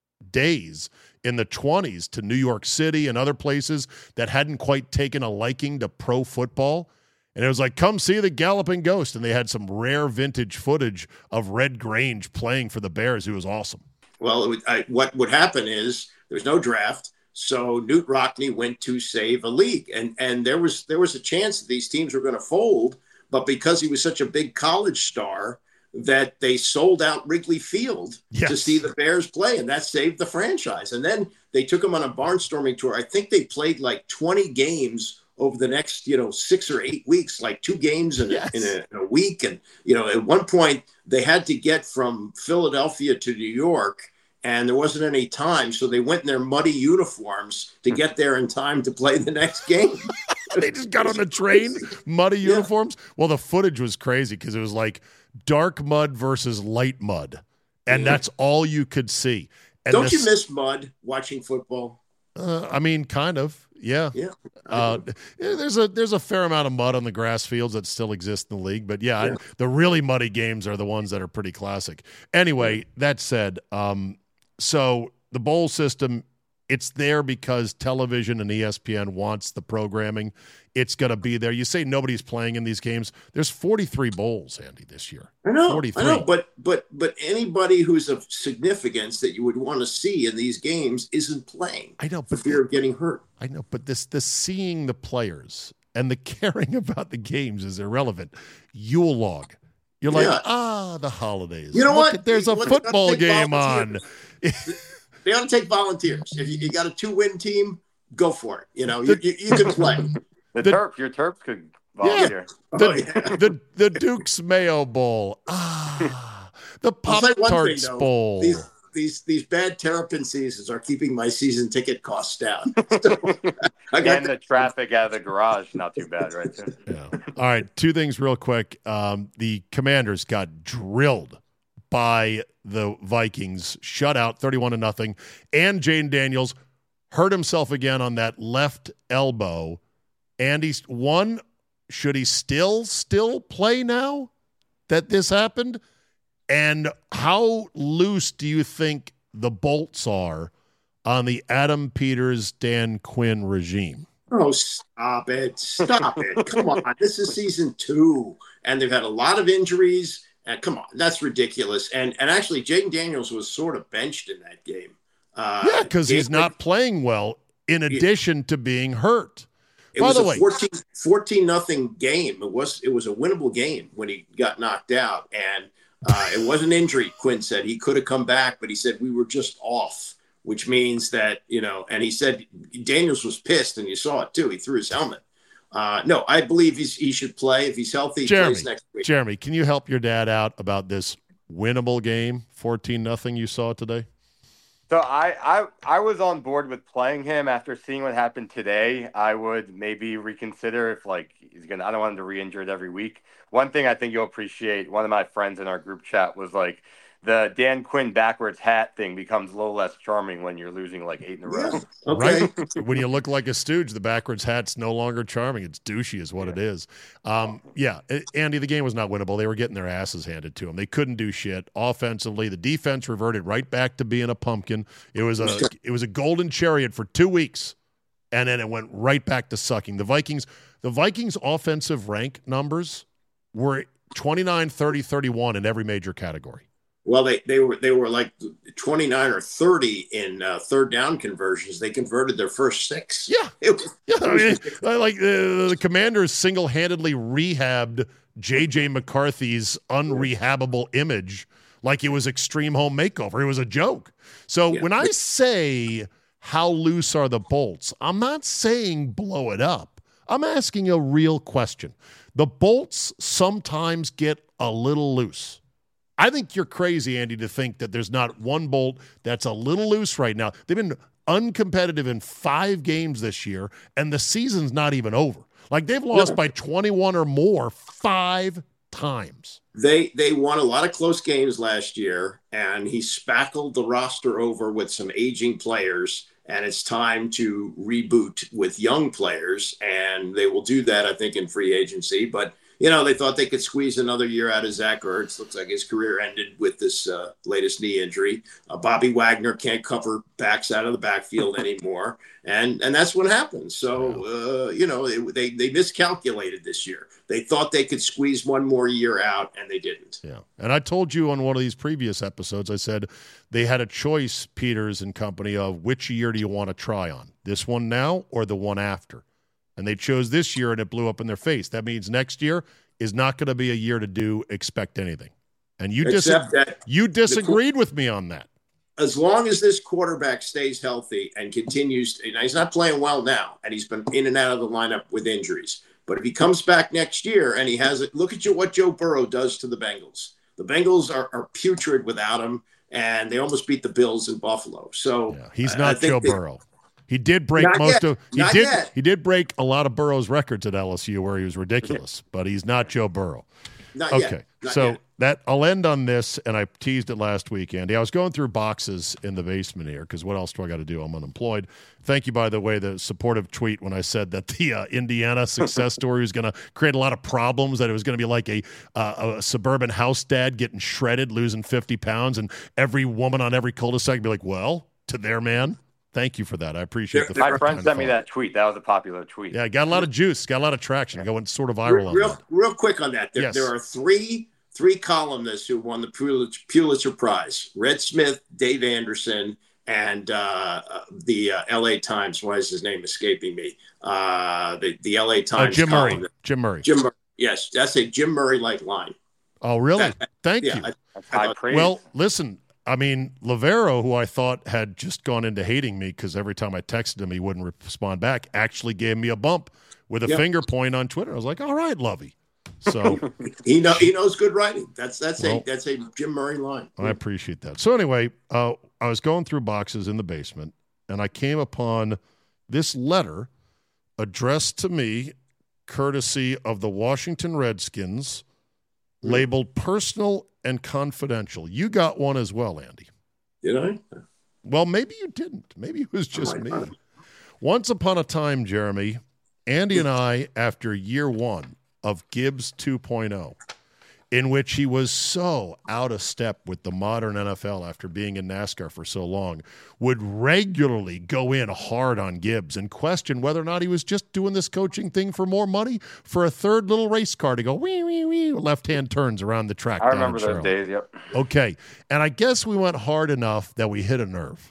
days in the twenties to New York City and other places that hadn't quite taken a liking to pro football. And it was like, come see the Galloping Ghost. And they had some rare vintage footage of Red Grange playing for the Bears. It was awesome. Well, it would, I, what would happen is there's no draft. So Newt Rockne went to save a league. And, and there was, there was a chance that these teams were going to fold, but because he was such a big college star, that they sold out Wrigley Field Yes. to see the Bears play, and that saved the franchise. And then they took him on a barnstorming tour. I think they played like twenty games over the next, you know, six or eight weeks, like two games in, Yes. a, in, a, in a week. And, you know, at one point they had to get from Philadelphia to New York, and there wasn't any time. So they went in their muddy uniforms to get there in time to play the next game. They just got on the train, muddy Yeah. uniforms. Well, the footage was crazy because it was like dark mud versus light mud, and that's all you could see. And Don't this- you miss mud watching football? Uh, I mean, kind of, yeah. Yeah. Uh, yeah, there's a there's a fair amount of mud on the grass fields that still exist in the league, but yeah, I- the really muddy games are the ones that are pretty classic. Anyway, that said, um, so the bowl system, it's there because television and E S P N wants the programming. It's going to be there. You say nobody's playing in these games. There's forty-three bowls, Andy, this year. I know, forty-three. I know, but but but anybody who's of significance that you would want to see in these games isn't playing. I know, for but fear of getting hurt. I know, but this the seeing the players and the caring about the games is irrelevant. Yule log. You're like, Yeah. ah, the holidays. You know Look what? at- there's a Let's- football let's take game on. volunteers. They ought to take volunteers. If you, you got a two-win team, go for it. You know, you, you, you can play. The, The- Terps, your Terps could volunteer. The, Oh, yeah. the, the Duke's Mayo Bowl. Ah, the I'll Pop say one thing, Tarts though. Bowl. These these these bad Terrapin seasons are keeping my season ticket costs down. So, I got And the traffic out of the garage, not too bad, right? Too. Yeah. All right, two things real quick. Um, the Commanders got drilled by the Vikings, shut out thirty-one to nothing, and Jaden Daniels hurt himself again on that left elbow. And he's one, should he still still play now that this happened? And how loose do you think the bolts are on the Adam Peters, Dan Quinn regime? Oh, stop it. Stop it. Come on. This is season two, and they've had a lot of injuries. And come on, that's ridiculous. And and actually, Jaden Daniels was sort of benched in that game. Uh, Yeah, because he's it- not playing well in addition to being hurt. It By was the a way, fourteen, fourteen nothing game. It was it was a winnable game when he got knocked out, and uh, it was an injury. Quinn said he could have come back, but he said we were just off, which means that, you know. And he said Daniels was pissed, and you saw it too. He threw his helmet. Uh, no, I believe he's, he should play if he's healthy. He Jeremy, plays next week. Jeremy, can you help your dad out about this winnable game, fourteen nothing you saw today? So I, I I was on board with playing him after seeing what happened today. I would maybe reconsider if like he's gonna. I don't want him to re-injure it every week. One thing I think you'll appreciate. One of my friends in our group chat was like, the Dan Quinn backwards hat thing becomes a little less charming when you're losing like eight in a row. Yeah. Okay. Right? When you look like a stooge, the backwards hat's no longer charming. It's douchey is what yeah. it is. Um, yeah, Andy, the game was not winnable. They were getting their asses handed to them. They couldn't do shit offensively. The defense reverted right back to being a pumpkin. It was a it was a golden chariot for two weeks, and then it went right back to sucking. The Vikings, the Vikings' offensive rank numbers were twenty-nine, thirty, thirty-one in every major category. Well, they, they were they were like twenty-nine or thirty in uh, third down conversions. They converted their first six. Yeah, it was, yeah. I mean, like uh, the Commanders single-handedly rehabbed J J McCarthy's unrehabable image like it was Extreme Home Makeover. It was a joke. So yeah. when I say how loose are the bolts, I'm not saying blow it up. I'm asking a real question. The bolts sometimes get a little loose. I think you're crazy, Andy, to think that there's not one bolt that's a little loose right now. They've been uncompetitive in five games this year, and the season's not even over. Like, they've lost yeah. by twenty-one or more five times. They they won a lot of close games last year, and he spackled the roster over with some aging players, and it's time to reboot with young players, and they will do that, I think, in free agency. But you know, they thought they could squeeze another year out of Zach Ertz. Looks like his career ended with this uh, latest knee injury. Uh, Bobby Wagner can't cover backs out of the backfield anymore. And and that's what happened. So, uh, you know, it, they, they miscalculated this year. They thought they could squeeze one more year out, and they didn't. Yeah. And I told you on one of these previous episodes, I said they had a choice, Peters and company, of which year do you want to try on, this one now or the one after? And they chose this year, and it blew up in their face. That means next year is not going to be a year to do expect anything. And you, dis- that you disagreed the, with me on that. As long as this quarterback stays healthy and continues, to, and he's not playing well now, and he's been in and out of the lineup with injuries. But if he comes back next year and he has it, look at you, what Joe Burrow does to the Bengals. The Bengals are, are putrid without him, and they almost beat the Bills in Buffalo. So yeah, he's not Joe they, Burrow. He did break not most yet. of he not did yet. he did break a lot of Burrow's records at L S U where he was ridiculous, but he's not Joe Burrow. Not okay, yet. Not so yet. that I'll end on this, and I teased it last week, Andy. I was going through boxes in the basement here because what else do I got to do? I'm unemployed. Thank you, by the way, the supportive tweet when I said that the uh, Indiana success story was going to create a lot of problems, that it was going to be like a, uh, a suburban house dad getting shredded, losing fifty pounds, and every woman on every cul-de-sac be like, well, to their man. Thank you for that. I appreciate the My friend sent me that tweet. That was a popular tweet. Yeah, got a lot of juice, got a lot of traction, going sort of viral real, on real, that. Real quick on that. There, yes. there are three three columnists who won the Pulitzer, Pulitzer Prize: Red Smith, Dave Anderson, and uh, the uh, L A Times. Why is his name escaping me? Uh, the the L A Times. Oh, Jim Murray. columnist. Jim Murray. Jim Murray. Yes, that's a Jim Murray-like line. Oh, really? That, Thank yeah, you. I, That's high praise. Well, listen. I mean, Lavero, who I thought had just gone into hating me because every time I texted him, he wouldn't respond back, actually gave me a bump with a yep. finger point on Twitter. I was like, all right, Lovey. So he know he knows good writing. That's that's well, a that's a Jim Murray line. I appreciate that. So anyway, uh, I was going through boxes in the basement, and I came upon this letter addressed to me, courtesy of the Washington Redskins, mm. labeled personal and confidential. You got one as well, Andy. Did I? Well, maybe you didn't. Maybe it was just me. Once upon a time, Jeremy, Andy and I, after year one of Gibbs two point oh, in which he was so out of step with the modern N F L after being in NASCAR for so long, would regularly go in hard on Gibbs and question whether or not he was just doing this coaching thing for more money, for a third little race car to go wee, wee, wee, left-hand turns around the track. I remember those days, yep. Okay, and I guess we went hard enough that we hit a nerve.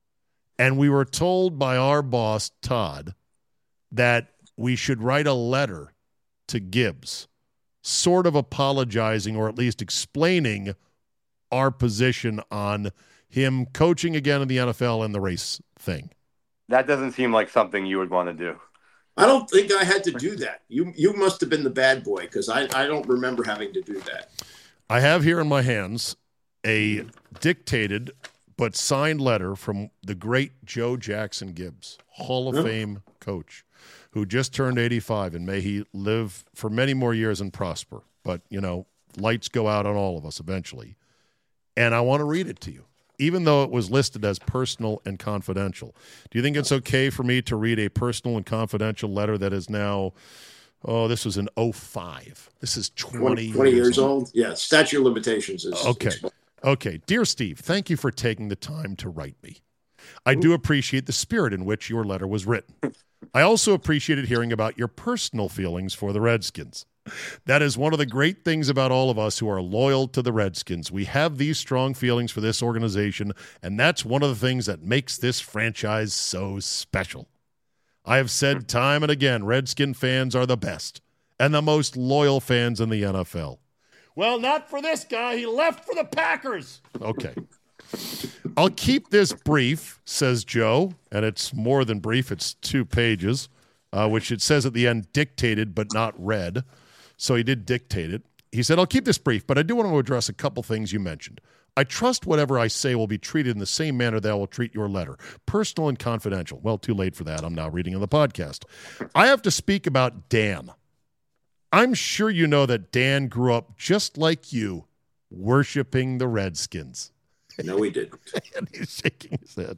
And we were told by our boss, Todd, that we should write a letter to Gibbs, sort of apologizing or at least explaining our position on him coaching again in the N F L and the race thing. That doesn't seem like something you would want to do. I don't think I had to do that. You you must have been the bad boy because I, I don't remember having to do that. I have here in my hands a dictated but signed letter from the great Joe Jackson Gibbs, Hall of oh. Fame coach, who just turned eighty-five, and may he live for many more years and prosper. But, you know, lights go out on all of us eventually. and I want to read it to you, even though it was listed as personal and confidential. Do you think it's okay for me to read a personal and confidential letter that is now, oh, this was in oh five. This is twenty, twenty years, years old? old? Yeah, statute of limitations is. Okay. Okay. Dear Steve, thank you for taking the time to write me. I do appreciate the spirit in which your letter was written. I also appreciated hearing about your personal feelings for the Redskins. That is one of the great things about all of us who are loyal to the Redskins. We have these strong feelings for this organization, and that's one of the things that makes this franchise so special. I have said time and again, Redskin fans are the best and the most loyal fans in the N F L. Well, not for this guy. He left for the Packers. Okay. I'll keep this brief, says Joe, and it's more than brief. It's two pages, uh, which it says at the end, dictated but not read. So he did dictate it. He said, I'll keep this brief, but I do want to address a couple things you mentioned. I trust whatever I say will be treated in the same manner that I will treat your letter, personal and confidential. Well, too late for that. I'm now reading on the podcast. I have to speak about Dan. I'm sure you know that Dan grew up just like you, worshiping the Redskins. No, he didn't. And he's shaking his head.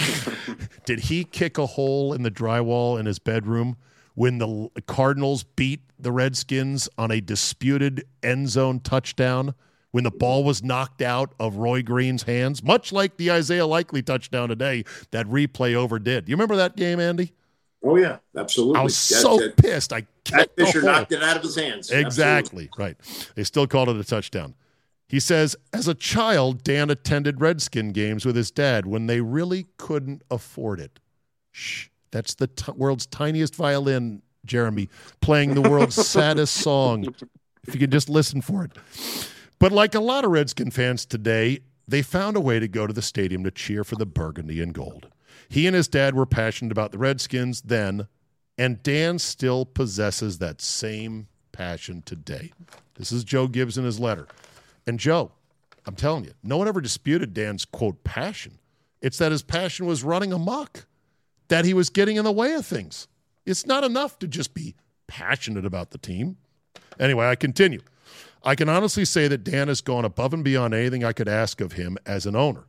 Did he kick a hole in the drywall in his bedroom when the Cardinals beat the Redskins on a disputed end zone touchdown when the ball was knocked out of Roy Green's hands, much like the Isaiah Likely touchdown today that replay overdid? You remember that game, Andy? Oh, yeah, absolutely. I was That's so it. pissed. I kicked Fisher the hole. knocked it out of his hands. Exactly, Absolutely. right. They still called it a touchdown. He says, as a child, Dan attended Redskin games with his dad when they really couldn't afford it. Shh. That's the t- world's tiniest violin, Jeremy, playing the world's saddest song. If you could just listen for it. But like a lot of Redskin fans today, they found a way to go to the stadium to cheer for the burgundy and gold. He and his dad were passionate about the Redskins then, and Dan still possesses that same passion today. This is Joe Gibbs in his letter. And Joe, I'm telling you, no one ever disputed Dan's, quote, passion. It's that his passion was running amok, that he was getting in the way of things. It's not enough to just be passionate about the team. Anyway, I continue. I can honestly say that Dan has gone above and beyond anything I could ask of him as an owner.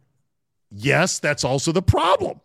Yes, that's also the problem.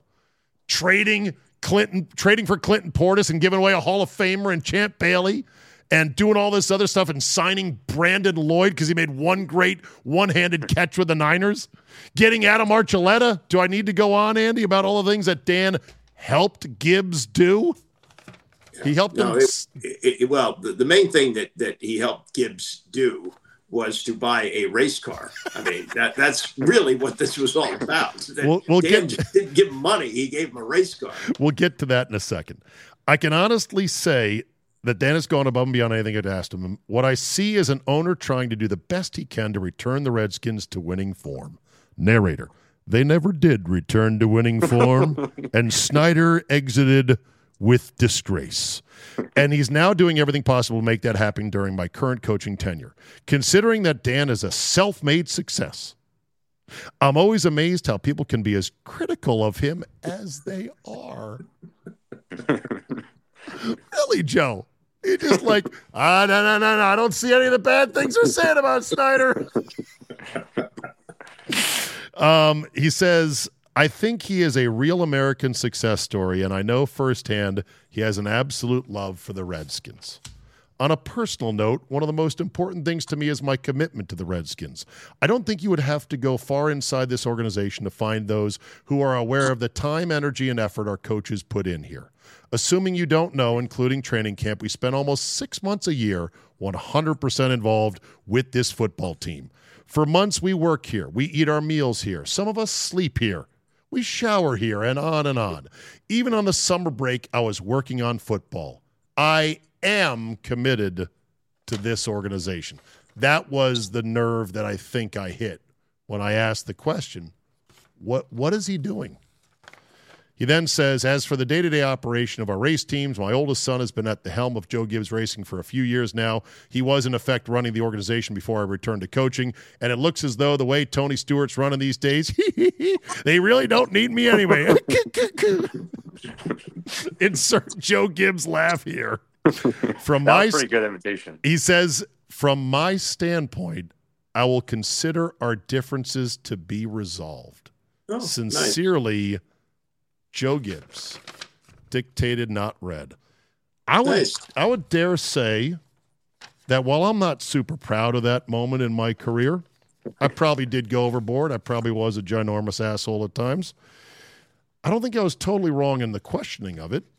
Trading Clinton, trading for Clinton Portis and giving away a Hall of Famer and Champ Bailey and doing all this other stuff and signing Brandon Lloyd because he made one great one-handed catch with the Niners. Getting Adam Archuleta. Do I need to go on, Andy, about all the things that Dan helped Gibbs do? Yeah. He helped no, him. It, it, well, the, the main thing that, that he helped Gibbs do was to buy a race car. I mean, that that's really what this was all about. We'll, we'll Dan get, just didn't give him money. He gave him a race car. We'll get to that in a second. I can honestly say that Dan has gone above and beyond anything I'd asked him. What I see is an owner trying to do the best he can to return the Redskins to winning form. Narrator, they never did return to winning form, and Snyder exited with disgrace. And he's now doing everything possible to make that happen during my current coaching tenure. Considering that Dan is a self-made success, I'm always amazed how people can be as critical of him as they are. Really, Joe? You're just like, ah, no, no, no, no. I don't see any of the bad things they're saying about Snyder. um, he says, I think he is a real American success story, and I know firsthand he has an absolute love for the Redskins. On a personal note, one of the most important things to me is my commitment to the Redskins. I don't think you would have to go far inside this organization to find those who are aware of the time, energy, and effort our coaches put in here. Assuming you don't know, including training camp, we spend almost six months a year one hundred percent involved with this football team. For months, we work here. We eat our meals here. Some of us sleep here. We shower here, and on and on. Even on the summer break, I was working on football. I am committed to this organization. That was the nerve that I think I hit when I asked the question, what what is he doing? He then says, as for the day-to-day operation of our race teams, my oldest son has been at the helm of Joe Gibbs Racing for a few years now. He was, in effect, running the organization before I returned to coaching, and it looks as though the way Tony Stewart's running these days, they really don't need me anyway. Insert Joe Gibbs laugh here. From That my was a pretty good invitation. He says, from my standpoint, I will consider our differences to be resolved. Oh, Sincerely, nice. Joe Gibbs. Dictated, not read. I would, nice. I would dare say that while I'm not super proud of that moment in my career, I probably did go overboard. I probably was a ginormous asshole at times. I don't think I was totally wrong in the questioning of it.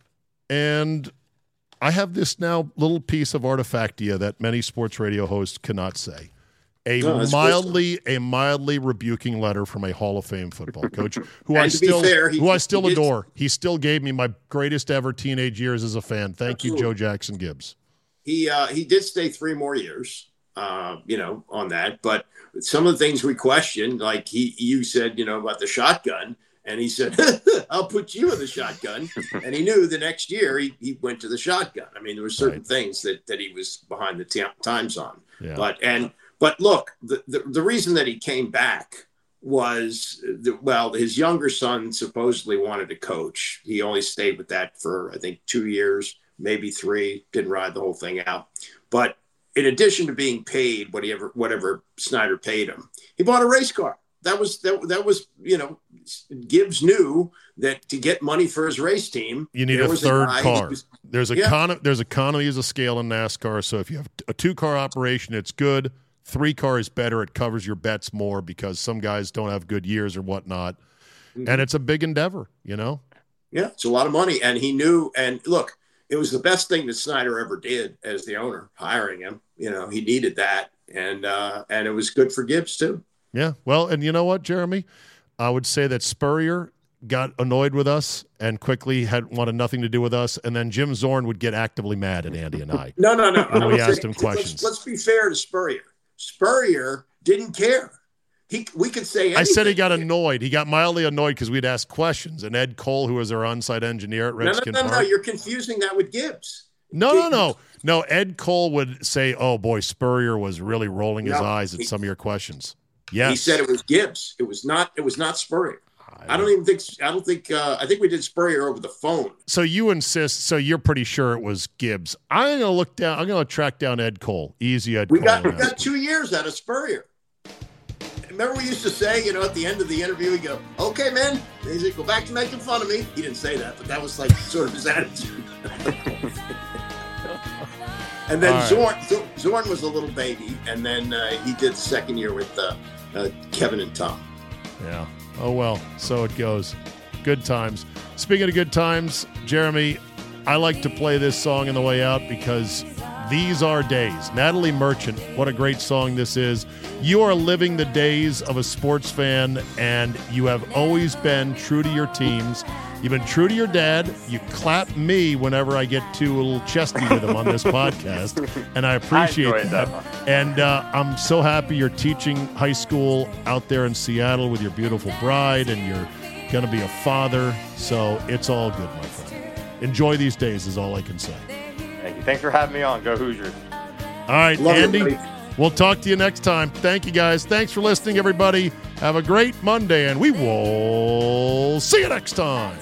And I have this now little piece of artifactia that many sports radio hosts cannot say. A no, mildly a mildly rebuking letter from a Hall of Fame football coach who and I to still be fair, he, who I still he adore. did, he still gave me my greatest ever teenage years as a fan. Thank absolutely. you, Joe Jackson Gibbs. He uh, he did stay three more years, uh, you know, on that. But some of the things we questioned, like he you said, you know, about the shotgun, and he said, "I'll put you in the shotgun," and he knew the next year he, he went to the shotgun. I mean, there were certain right. things that that he was behind the t- times on. Yeah. But and. But look, the, the, the reason that he came back was, the, well, his younger son supposedly wanted to coach. He only stayed with that for, I think, two years, maybe three, didn't ride the whole thing out. But in addition to being paid whatever, whatever Snyder paid him, he bought a race car. That was, that, that was, you know, Gibbs knew that to get money for his race team, you need a third a car. Was, there's, a yeah. con- there's economies of scale in NASCAR. So if you have a two-car operation, it's good. Three car is better. It covers your bets more because some guys don't have good years or whatnot. Mm-hmm. And it's a big endeavor, you know? Yeah, it's a lot of money. And he knew, and look, it was the best thing that Snyder ever did as the owner, hiring him. You know, he needed that. And uh, and it was good for Gibbs, too. Yeah. Well, and you know what, Jeremy? I would say that Spurrier got annoyed with us and quickly had wanted nothing to do with us. And then Jim Zorn would get actively mad at Andy and I. no, no, no. When we let's, asked him questions. Let's, let's be fair to Spurrier. Spurrier didn't care. He, we could say anything. I said he got annoyed. He got mildly annoyed because we'd ask questions. And Ed Cole, who was our on-site engineer at Redskin no, no, no, Park. No, you're confusing that with Gibbs. No, no, no. No, Ed Cole would say, oh, boy, Spurrier was really rolling his no, eyes at he, some of your questions. Yes. He said it was Gibbs. It was not, it was not Spurrier. I don't even think, I don't think, uh, I think we did Spurrier over the phone. So you insist, so you're pretty sure it was Gibbs. I'm going to look down, I'm going to track down Ed Cole. Easy Ed we Cole. Got, we got two years out of Spurrier. Remember we used to say, you know, at the end of the interview, we go, okay, man, he said, go back to making fun of me. He didn't say that, but that was like sort of his attitude. And then right. Zorn, Zorn was a little baby, and then uh, he did the second year with uh, uh, Kevin and Tom. Yeah. Oh, well, so it goes. Good times. Speaking of good times, Jeremy, I like to play this song on the way out because these are days. Natalie Merchant, what a great song this is. You are living the days of a sports fan, and you have always been true to your teams. You've been true to your dad. You clap me whenever I get too a little chesty with him on this podcast, and I appreciate I that. that and uh, I'm so happy you're teaching high school out there in Seattle with your beautiful bride, and you're going to be a father. So it's all good, my friend. Enjoy these days is all I can say. Thank you. Thanks for having me on. Go Hoosiers. All right, Love Andy. It, we'll talk to you next time. Thank you, guys. Thanks for listening, everybody. Have a great Monday, and we will see you next time.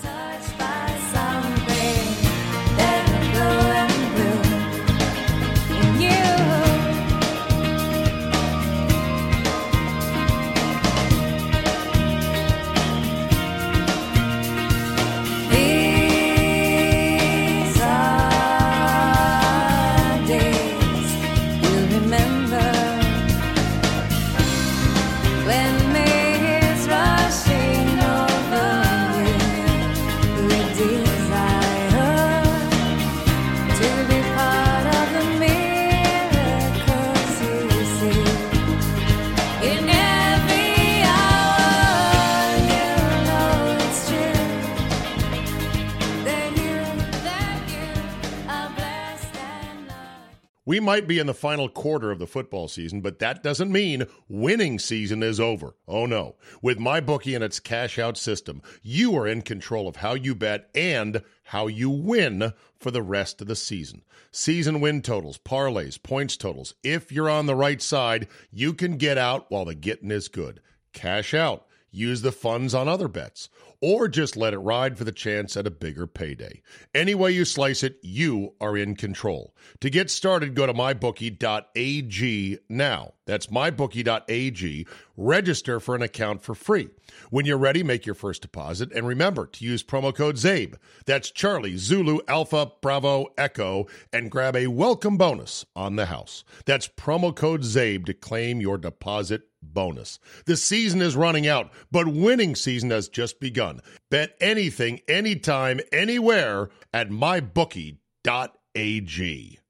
We might be in the final quarter of the football season, but that doesn't mean winning season is over. Oh, no. With MyBookie and its cash-out system, you are in control of how you bet and how you win for the rest of the season. Season win totals, parlays, points totals. If you're on the right side, you can get out while the getting is good. Cash out. use the funds on other bets, or just let it ride for the chance at a bigger payday. Any way you slice it, you are in control. To get started, go to my bookie dot a g now. That's my bookie dot a g. Register for an account for free. When you're ready, make your first deposit, and remember to use promo code ZABE. That's Charlie, Zulu, Alpha, Bravo, Echo, and grab a welcome bonus on the house. That's promo code ZABE to claim your deposit bonus. The season is running out, but winning season has just begun. Bet anything, anytime, anywhere at my bookie dot a g.